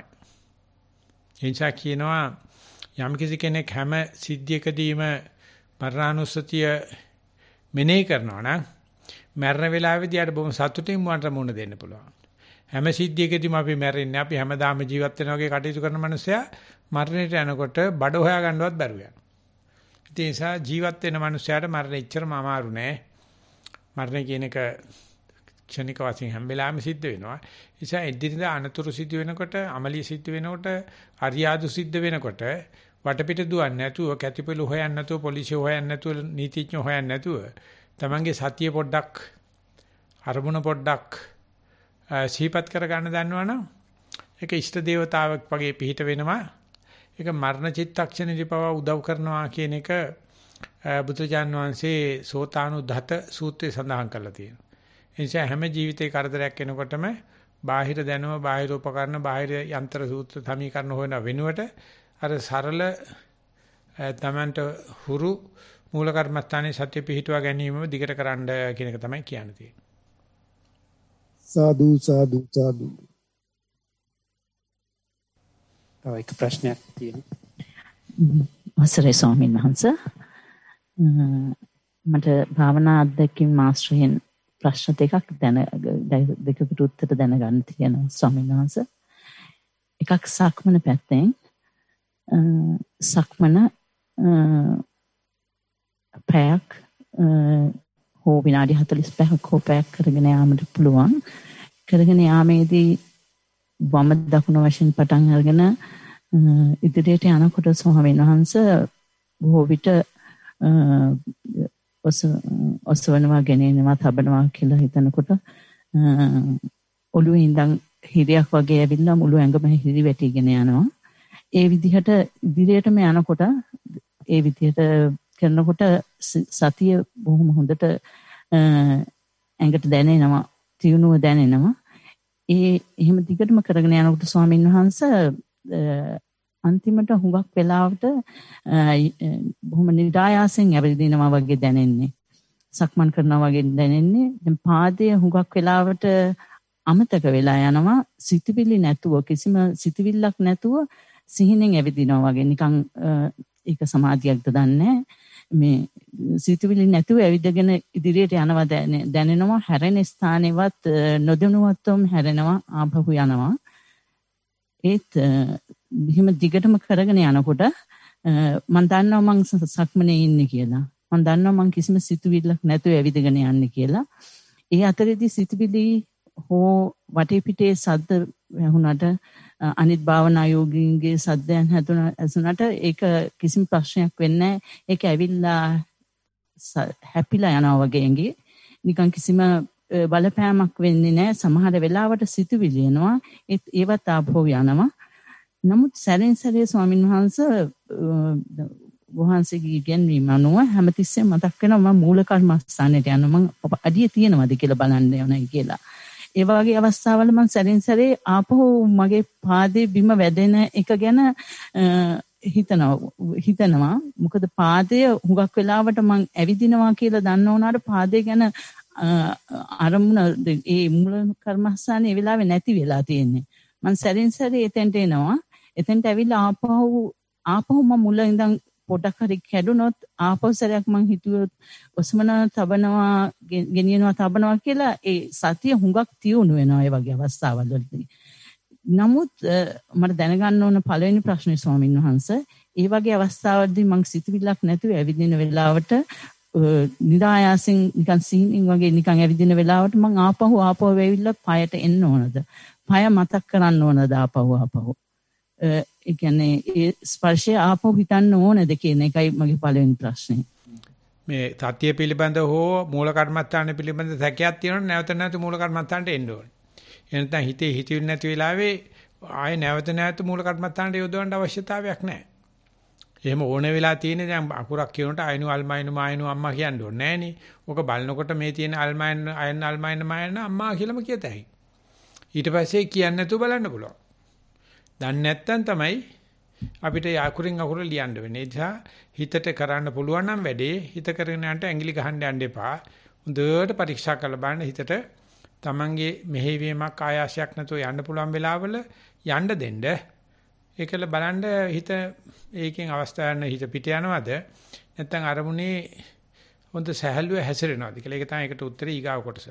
ඒ නිසා කියනවා යම් කිසි කෙනෙක් හැම සිද්ධියකදීම මරණානුස්සතිය මෙනෙහි කරනවා නම් මරණ වෙලාවේදී ආට බොහොම සතුටින් මුණ දෙන්න පුළුවන්. හැම සිද්ධියකදීම අපි මැරෙන්නේ අපි හැමදාම ජීවත් වෙන වගේ කටයුතු කරන මනුස්සයා මරණයට යනකොට බඩ හොයා ගන්නවත් බැරුව යනවා. ඒ නිසා ජීවත් වෙන මනුස්සයාට මරණ ඉච්චරම අමාරු නෑ. මරණය කියන එක ක්ෂණික වශයෙන් හැම වෙලාවෙම සිද්ධ වෙනවා. ඒ නිසා එදිනෙදා අනතුරු සිද්ධ වෙනකොට, අමලිය සිද්ධ වෙනකොට, අරියාදු සිද්ධ වෙනකොට වටපිට දුවන්නේ නැතුව, කැතිපෙළු හොයන්නේ නැතුව, පොලිසිය හොයන්නේ නැතුව, නීතිඥයෝ හොයන්නේ නැතුව, තමන්ගේ සතිය පොඩ්ඩක්, අරමුණ පොඩ්ඩක් සිහිපත් කර ගන්න දන්නවනම් ඒක ඉෂ්ට දේවතාවක් වගේ පිහිට වෙනවා. ඒක මරණ චිත්තක්ෂණේදී පවා උදව් කරනවා කියන එක බුදුජාන් වහන්සේ සෝතානුධත සූත්‍රයේ සඳහන් කරලා තියෙනවා. ඒ නිසා හැම ජීවිතේ කරදරයක් එනකොටම බාහිර දැනුම, බාහිර උපකරණ, බාහිර යන්ත්‍ර සූත්‍ර සමීකරණ හොයන වෙනුවට අර සරල තමන්ට හුරු මූල කර්මස්ථානයේ සත්‍ය පිහිටුවා ගැනීම දිගට කරන්න කියන එක තමයි කියන්නේ. සාදු සාදු සාදු. තව එක ප්‍රශ්නයක් තියෙනවා. අවසරයි ස්වාමීන් වහන්සේ. මට භාවනා අධ්‍යක්ෂින් මාස්ටර්ෙන් ප්‍රශ්න දෙකකට උත්තර දැනගන්න තියෙනවා ස්වාමීන් වහන්සේ. එකක් සක්මන පැත්තෙන් සක්මන පැයක් හෝ විනාඩි 45ක් හෝ පැයක් කරගෙන යාමට පුළුවන්. කරගෙන යාමේදී වම දකුණ වශයෙන් පටන් අරගෙන ඉදිරියට යනකොට ස්වාමීන් වහන්සේ බොහෝ විට ඔසවනවා ගෙනෙනවා තබනවා කියලා හිතනකොට ඔළුවේ ඉඳන් හිරියක් වගේ ඇවිල්ලා මුළු ඇඟම හිරි වැටිගෙන යනවා. ඒ විදිහට ඉදිරියටම යනකොට ඒ විදිහට කරනකොට සතිය බොහොම හොඳට ඇඟට දැනෙනවා, තියුණුව දැනෙනවා. එහෙම දිගටම කරගෙන යනකොට ස්වාමීන් වහන්සේ අන්තිමට හුඟක් වෙලාවට බොහොම නිරායාසයෙන් ඇවිදිනවා වගේ දැනෙන්නේ. සක්මන් කරනවා වගේ දැනෙන්නේ. දැන් පාදයේ හුඟක් වෙලාවට අමතක වෙලා යනවා. සිතවිලි නැතුව කිසිම සිතවිල්ලක් නැතුව සිහිනෙන් ඇවිදිනවා වගේ නිකන් ඒක සමාධියක්ද දන්නේ මේ සිතවිලි නැතුව ඇවිදගෙන ඉදිරියට යනවා දැනෙනවා. හැරෙන ස්ථානෙවත් නොදැනුවත්වම හැරෙනවා ආපහු යනවා. ඒත් මෙහෙම දිගටම කරගෙන යනකොට මම දන්නවා මං සක්මනේ ඉන්නේ කියලා. මම දන්නවා මං කිසිම සිතුවිල්ලක් නැතුව ඇවිදගෙන යන්නේ කියලා. ඒ අතරේදී සිතුවිලි හෝ වටේ පිටේ සද්ද වුණාට අනිත් භාවනා යෝගීන්ගේ සද්දයන් හැදුනට ඒක කිසිම ප්‍රශ්නයක් වෙන්නේ නැහැ. ඒක ඇවිල්ලා හැපිලා යනවා වගේ එංගේ. නිකන් කිසිම බලපෑමක් වෙන්නේ නැහැ. සමහර වෙලාවට සිතුවිලි එනවා. ඒවත් ආපහු යනවා. නමුත් සැරෙන් සැරේ ස්වාමීන් වහන්සේ වහන්සේගේ ඉගැන්වීම අනුව හැමතිස්සෙම මතක් වෙනවා මම මූල කර්මස්ථානයට යනවා. මම අඩිය තියෙනවද කියලා බලන්න යනයි කියලා. ඒ වගේ අවස්ථාවල මම සැරෙන් සැරේ ආපහු මගේ පාදේ බිම වැදෙන එක ගැන හිතනවා. මොකද පාදය හුඟක් වෙලාවට මම ඇවිදිනවා කියලා දන්න උනාට පාදේ ගැන අරමුණ ඒ මූල කර්මස්ථානේ ඒ වෙලාවේ නැති වෙලා තියෙන්නේ. මම සැරෙන් සැරේ එතෙන්ට එනවා. එතෙන්ට ඇවිල්ලා ආපහු මම මුල ඉඳන් පොඩක් හරි කැඩුනොත් ආපහු සැරයක් මං හිතුවොත් ඔස්මන තබනවා ගෙනියනවා තබනවා කියලා ඒ සතිය හුඟක් තියුණු වෙනවා ඒ වගේ අවස්ථාවල් වලදී. නමුත් මට දැනගන්න ඕන පළවෙනි ප්‍රශ්නේ ස්වාමීන් වහන්සේ ඒ වගේ අවස්ථාවලදී මං සිතවිල්ලක් නැතුව ඇවිදින වෙලාවට නිරායාසෙන් නිකන් සීනින් වගේ නිකන් ඇවිදින වෙලාවට මං ආපහු වෙවිලා පයට එන්න ඕනද? පය මතක් කරන්න ඕනද ආපහු? ඒ කියන්නේ ඒ ස්පර්ශය ආපහු හිතන්න ඕනද කියන එකයි මගේ පළවෙනි ප්‍රශ්නේ. මේ සතිය පිළිබඳ හෝ මූල කර්මස්ථාන පිළිබඳ සැකයක් තියෙනවනේ නැවත මූල කර්මස්ථානට එන්න ඕනේ. එනතන හිතේ හිතවිලි නැති වෙලාවේ ආයේ නැවත මූල කර්මස්ථානට යොදවන්න අවශ්‍යතාවයක් නැහැ. එහෙම ඕන වෙලා තියෙන්නේ දැන් අකුරක් කියනකොට අයනු අල්මයිනු මායනු අම්මා කියන්න ඕනේ නෑනේ. ඔක බලනකොට මේ තියෙන අල්මයින මායන අම්මා කියලාම කියතයි. ඊට පස්සේ කියන්නේ නැතුව බලන්න පුළුවන්. දන්නේ නැත්නම් තමයි අපිට අකුරින් අකුර ලියන්න වෙන්නේ. ඒ නිසා හිතට කරන්න පුළුවන් නම් වැඩේ හිත කරගෙන යන්න ඇඟිලි ගහන්න යන්න එපා. හොඳට පරීක්ෂා කරලා බලන්න හිතට තමන්ගේ මෙහෙවීමක් ආයාසයක් නැතුව යන්න පුළුවන් වෙලාවල යන්න දෙන්න. ඒකල බලන්න හිත ඒකෙන් අවස්ථාවක් හිත පිට යනවද නැත්නම් අරමුණේ හොඳ සහැල්ලුව හැසිරෙනවද කියලා. ඒක තමයි ඒකට උත්තරේ ඊගාව කොටස.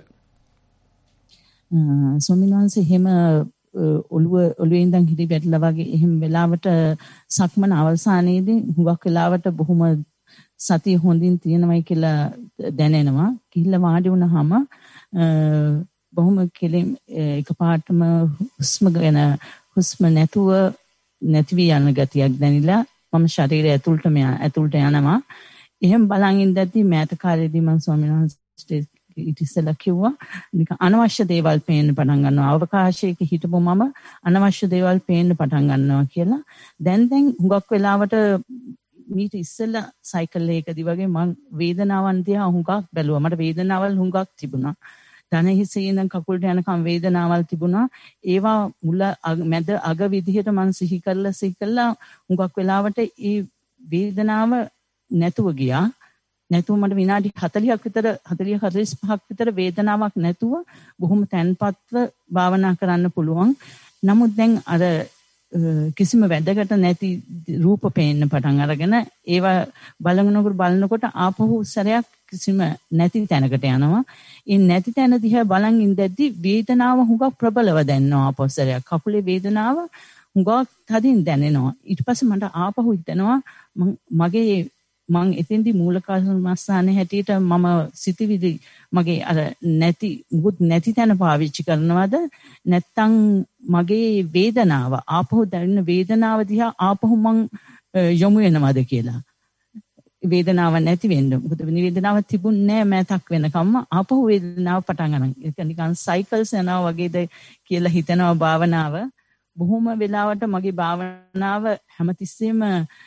ස්වාමීන් වහන්සේ එහෙම ඔළුවේ ඉඳන් හිටි වැටලා වගේ එහෙම වෙලාවට සක්මන අවසානයේදී හුඟක් වෙලාවට බොහොම සතිය හොඳින් තියෙනවයි කියලා දැනෙනවා. කිහිල්ල වාඩි වුණාම බොහොම කෙලින් එකපාරටම හුස්ම නැති වී යන ගතියක් දැනිලා මම ශරීරය ඇතුළට යනවා. එහෙම බලන් ඉඳද්දී මෑත කාලේදී මම ස්වාමීන් වහන්සේට ඉතිසලා කිව්වා නිකන් අනවශ්‍ය දේවල් පේන්න පටන් ගන්නවා. අවකාශයක හිටපු මම අනවශ්‍ය දේවල් පේන්න පටන් ගන්නවා කියලා. දැන් හුඟක් වෙලාවට මීට ඉස්සෙල්ලා සයිකල් එකකදී වගේ මම වේදනාවන් දිහා හුඟක් බැලුවා. මට වේදනාවල් හුඟක් තිබුණා. ධන හිසේ ඉඳන් කකුලට යනකම් වේදනාවල් තිබුණා. ඒවා මුල මැද අග විදිහට මම සිහි කරලා හුඟක් වෙලාවට ඒ වේදනාව නැතුව ගියා. නැතුව මට විනාඩි 45ක් විතර වේදනාවක් නැතුව බොහොම තැන්පත්ව භාවනා කරන්න පුළුවන්. නමුත් දැන් අර කිසිම වැදගත් නැති රූප පේන්න පටන් අරගෙන ඒවා බලනකොට ආපහු සැරයක් කිසිම නැති තැනකට යනවා. ඒ නැති තැන දිහා බලන් ඉඳද්දි වේදනාව හුඟක් ප්‍රබලව දැනෙනවා. ආපහු සැරයක් කකුලේ වේදනාව හුඟක් තදින් දැනෙනවා. ඊට පස්සේ මට ආපහු හිතෙනවා මං එතෙන්දී මූල කර්මස්ථානයේ හැටියට මම සිතවිලි මගේ අර නැති තැන පාවිච්චි කරනවද නැත්නම් මගේ වේදනාව ආපහු දැනෙන වේදනාව දිහා ආපහු මං යොමු වෙනවද කියලා. වේදනාවක් නැති වෙන්න. මොකද වේදනාවක් තිබුණේ නැහැ මෑතක් වෙනකම්ම ආපහු වේදනාව පටන් ගන්න. ඒක නිකන් සයිකල්ස් යනවා වගේද කියලා හිතනවා භාවනාව. බොහොම වෙලාවට මගේ භාවනාව හැමතිස්සෙම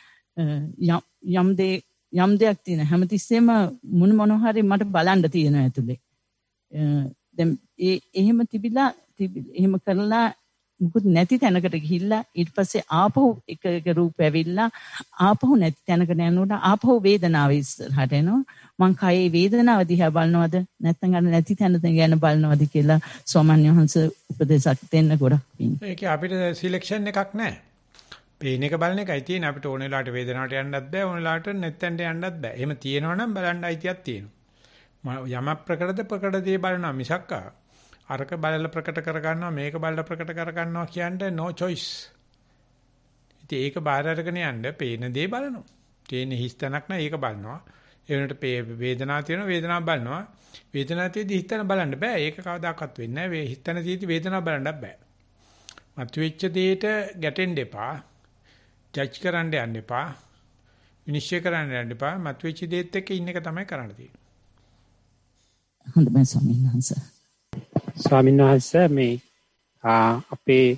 යම් දෙයක් තියෙන හැමතිස්සෙම මොන හරි මට බලන්න තියෙනවා ඇතුලේ. දැන් එහෙම තිබිලා එහෙම කරලා මුකුත් නැති තැනකට ගිහිල්ලා ඊට පස්සේ ආපහු එක රූප ඇවිල්ලා ආපහු නැති තැනකට යනකොට ආපහු වේදනාව ඉස්සරහට එනවා. මං කයේ වේදනාව දිහා බලනවද නැත්නම් අර නැති තැන ගැන බලනවද කියලා සෝමන්‍ය වහන්සේ උපදේශක් දෙන්න ගොඩක් පිං. ඒක අපිට සිලෙක්ෂන් එකක් නැහැ. පේන එක බලන එකයි තියෙන්නේ. අපිට ඕන වෙලාවට වේදනාවට යන්නත් බෑ, ඕන වෙලාවට නැත්තෙන්ට යන්නත් බෑ. එහෙම තියෙනවනම් බලන්න අයිතියක් තියෙනවා. යම ප්‍රකට දේ බලනවා මිසක් අරක බලලා ප්‍රකට කර ගන්නවා මේක බලලා ප්‍රකට කර ගන්නවා කියන්නේ no choice. ඉතින් ඒක බාහිර අරගෙන යන්න පේන දේ බලනවා. තියෙන හිස්තනක් නෑ ඒක බලනවා. ඒ වෙනට වේදනාව තියෙනවා වේදනාව බලනවා. වේදනාව තියෙද්දි හිතන බලන්න බෑ. ඒක කවදාකවත් වෙන්නේ නෑ. හිතන තියෙද්දි වේදනාව බලන්නත් බෑ. මතුවෙච්ච දෙයට ගැටෙන්න එපා. ජජ් කරන්න යන්න එපා. විනිශ්චය කරන්න යන්න එපා. මතුවෙච්ච දෙයත් එක්ක ඉන්න එක තමයි කරන්න තියෙන්නේ. හොඳයි ස්වාමීන් වහන්සේ. ස්වාමීන් වහන්සේ මේ අපේ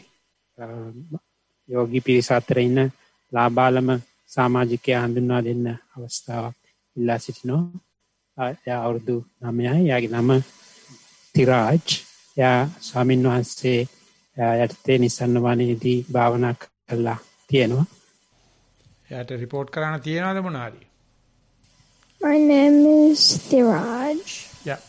යෝගී පිරිස අතර ඉන්න ලාබාලම සමාජිකයා හඳුන්වා දෙන්න අවස්ථාවක් ඉල්ලා සිටිනවා. එයා අවුරුදු 9යි. එයාගේ නම තිරාජ්. එයා ස්වාමීන් වහන්සේ යටතේ නිසන්න වනයේදී භාවනා කළා තියෙනවා. එයාට රිපෝට් කරන්න තියනවද මොනවාරි? My name is Thiraj. Yeah.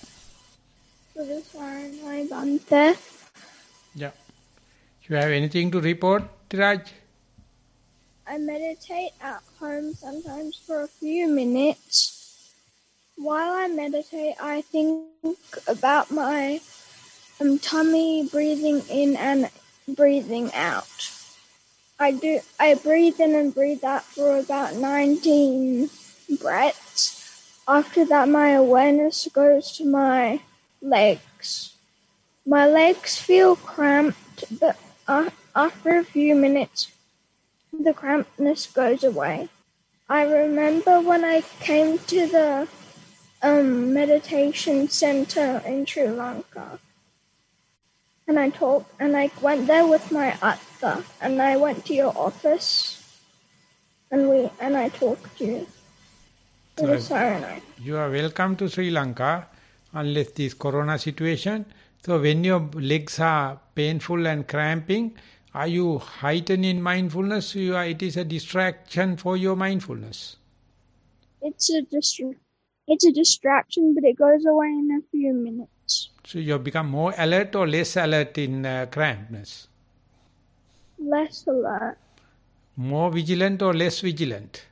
Yeah. You have anything to report, Tiraj? I meditate at home sometimes for a few minutes. While I meditate, I think about my tummy, breathing in and breathing out. I breathe in and breathe out for about 19 breaths. After that, my awareness goes to my legs. My legs feel cramped, but after a few minutes, the crampness goes away. I remember when I came to the meditation center in Sri Lanka, and I went there with my atta, and I went to your office, and I talked to you. It was so nice. You are welcome to Sri Lanka, unless this corona situation. So when your legs are painful and cramping, are you heightened in mindfulness? It is a distraction for your mindfulness. It's a distraction, but it goes away in a few minutes. So you become more alert or less alert in crampness? Less alert. More vigilant or less vigilant?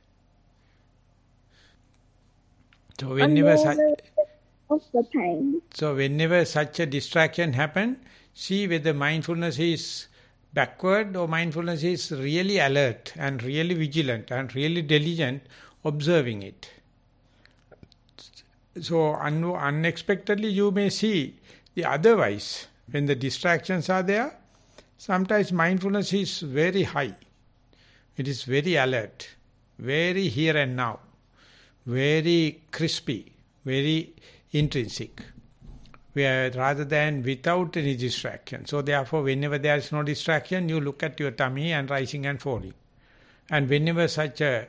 So whenever such a distraction happens, see whether mindfulness is backward or mindfulness is really alert and really vigilant and really diligent observing it. So unexpectedly you may see the otherwise. When the distractions are there, sometimes mindfulness is very high. It is very alert, very here and now, very crispy, very intrinsic, where rather than without any distraction. So therefore, whenever there is no distraction, you look at your tummy and rising and falling. And whenever such a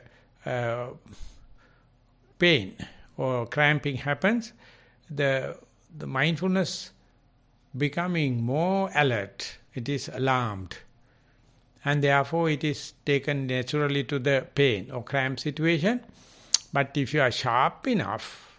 pain or cramping happens, the mindfulness becoming more alert, it is alarmed. And therefore, it is taken naturally to the pain or cramp situation. But if you are sharp enough,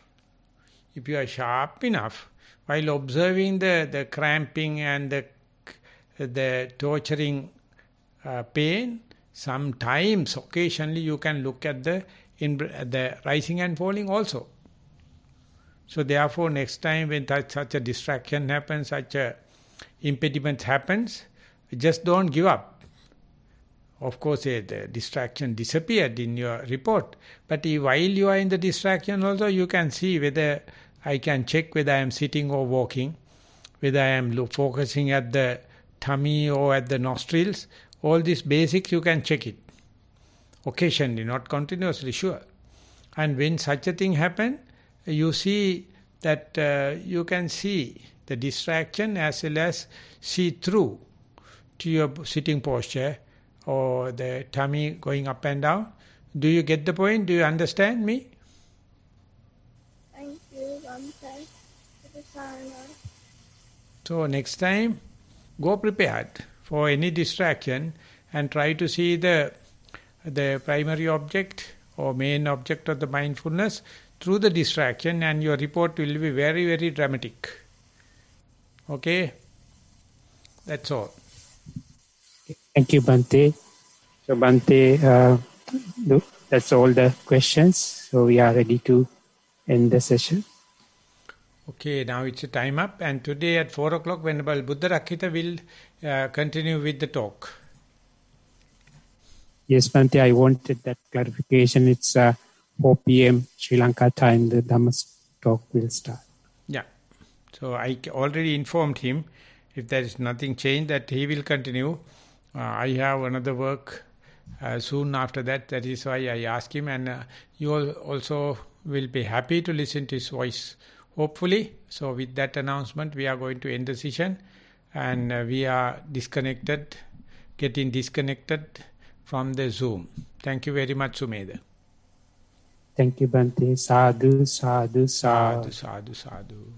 while observing the cramping and the torturing pain, sometimes, occasionally, you can look at the rising and falling also. So therefore, next time when such a distraction happens, such a impediment happens, just don't give up. Of course, the distraction disappeared in your report. But while you are in the distraction also, you can see whether I can check whether I am sitting or walking, whether I am focusing at the tummy or at the nostrils. All these basics, you can check it. Occasionally, not continuously, sure. And when such a thing happens, you see that you can see the distraction as well as see through to your sitting posture or the tummy going up and down. Do you get the point? Do you understand me? Thank you, Ramsay. So next time, go prepared for any distraction and try to see the primary object or main object of the mindfulness through the distraction, and your report will be very, very dramatic. Okay? That's all. Thank you, Bhante. So, Bhante, that's all the questions. So, we are ready to end the session. Okay, now it's a time up, and today at 4 o'clock, Venerable Buddha Rakhita will continue with the talk. Yes, Bhante, I wanted that clarification. It's 4 p.m. Sri Lanka time, the Dhamma talk will start. Yeah, so I already informed him, if there is nothing changed, that he will continue. I have another work soon after that. That is why I asked him, and you all also will be happy to listen to his voice, hopefully. So with that announcement, we are going to end the session, and we are getting disconnected from the Zoom. Thank you very much, Sumedha. Thank you, Bhante. Sadhu, sadhu, sadhu. Sadhu, sadhu, sadhu.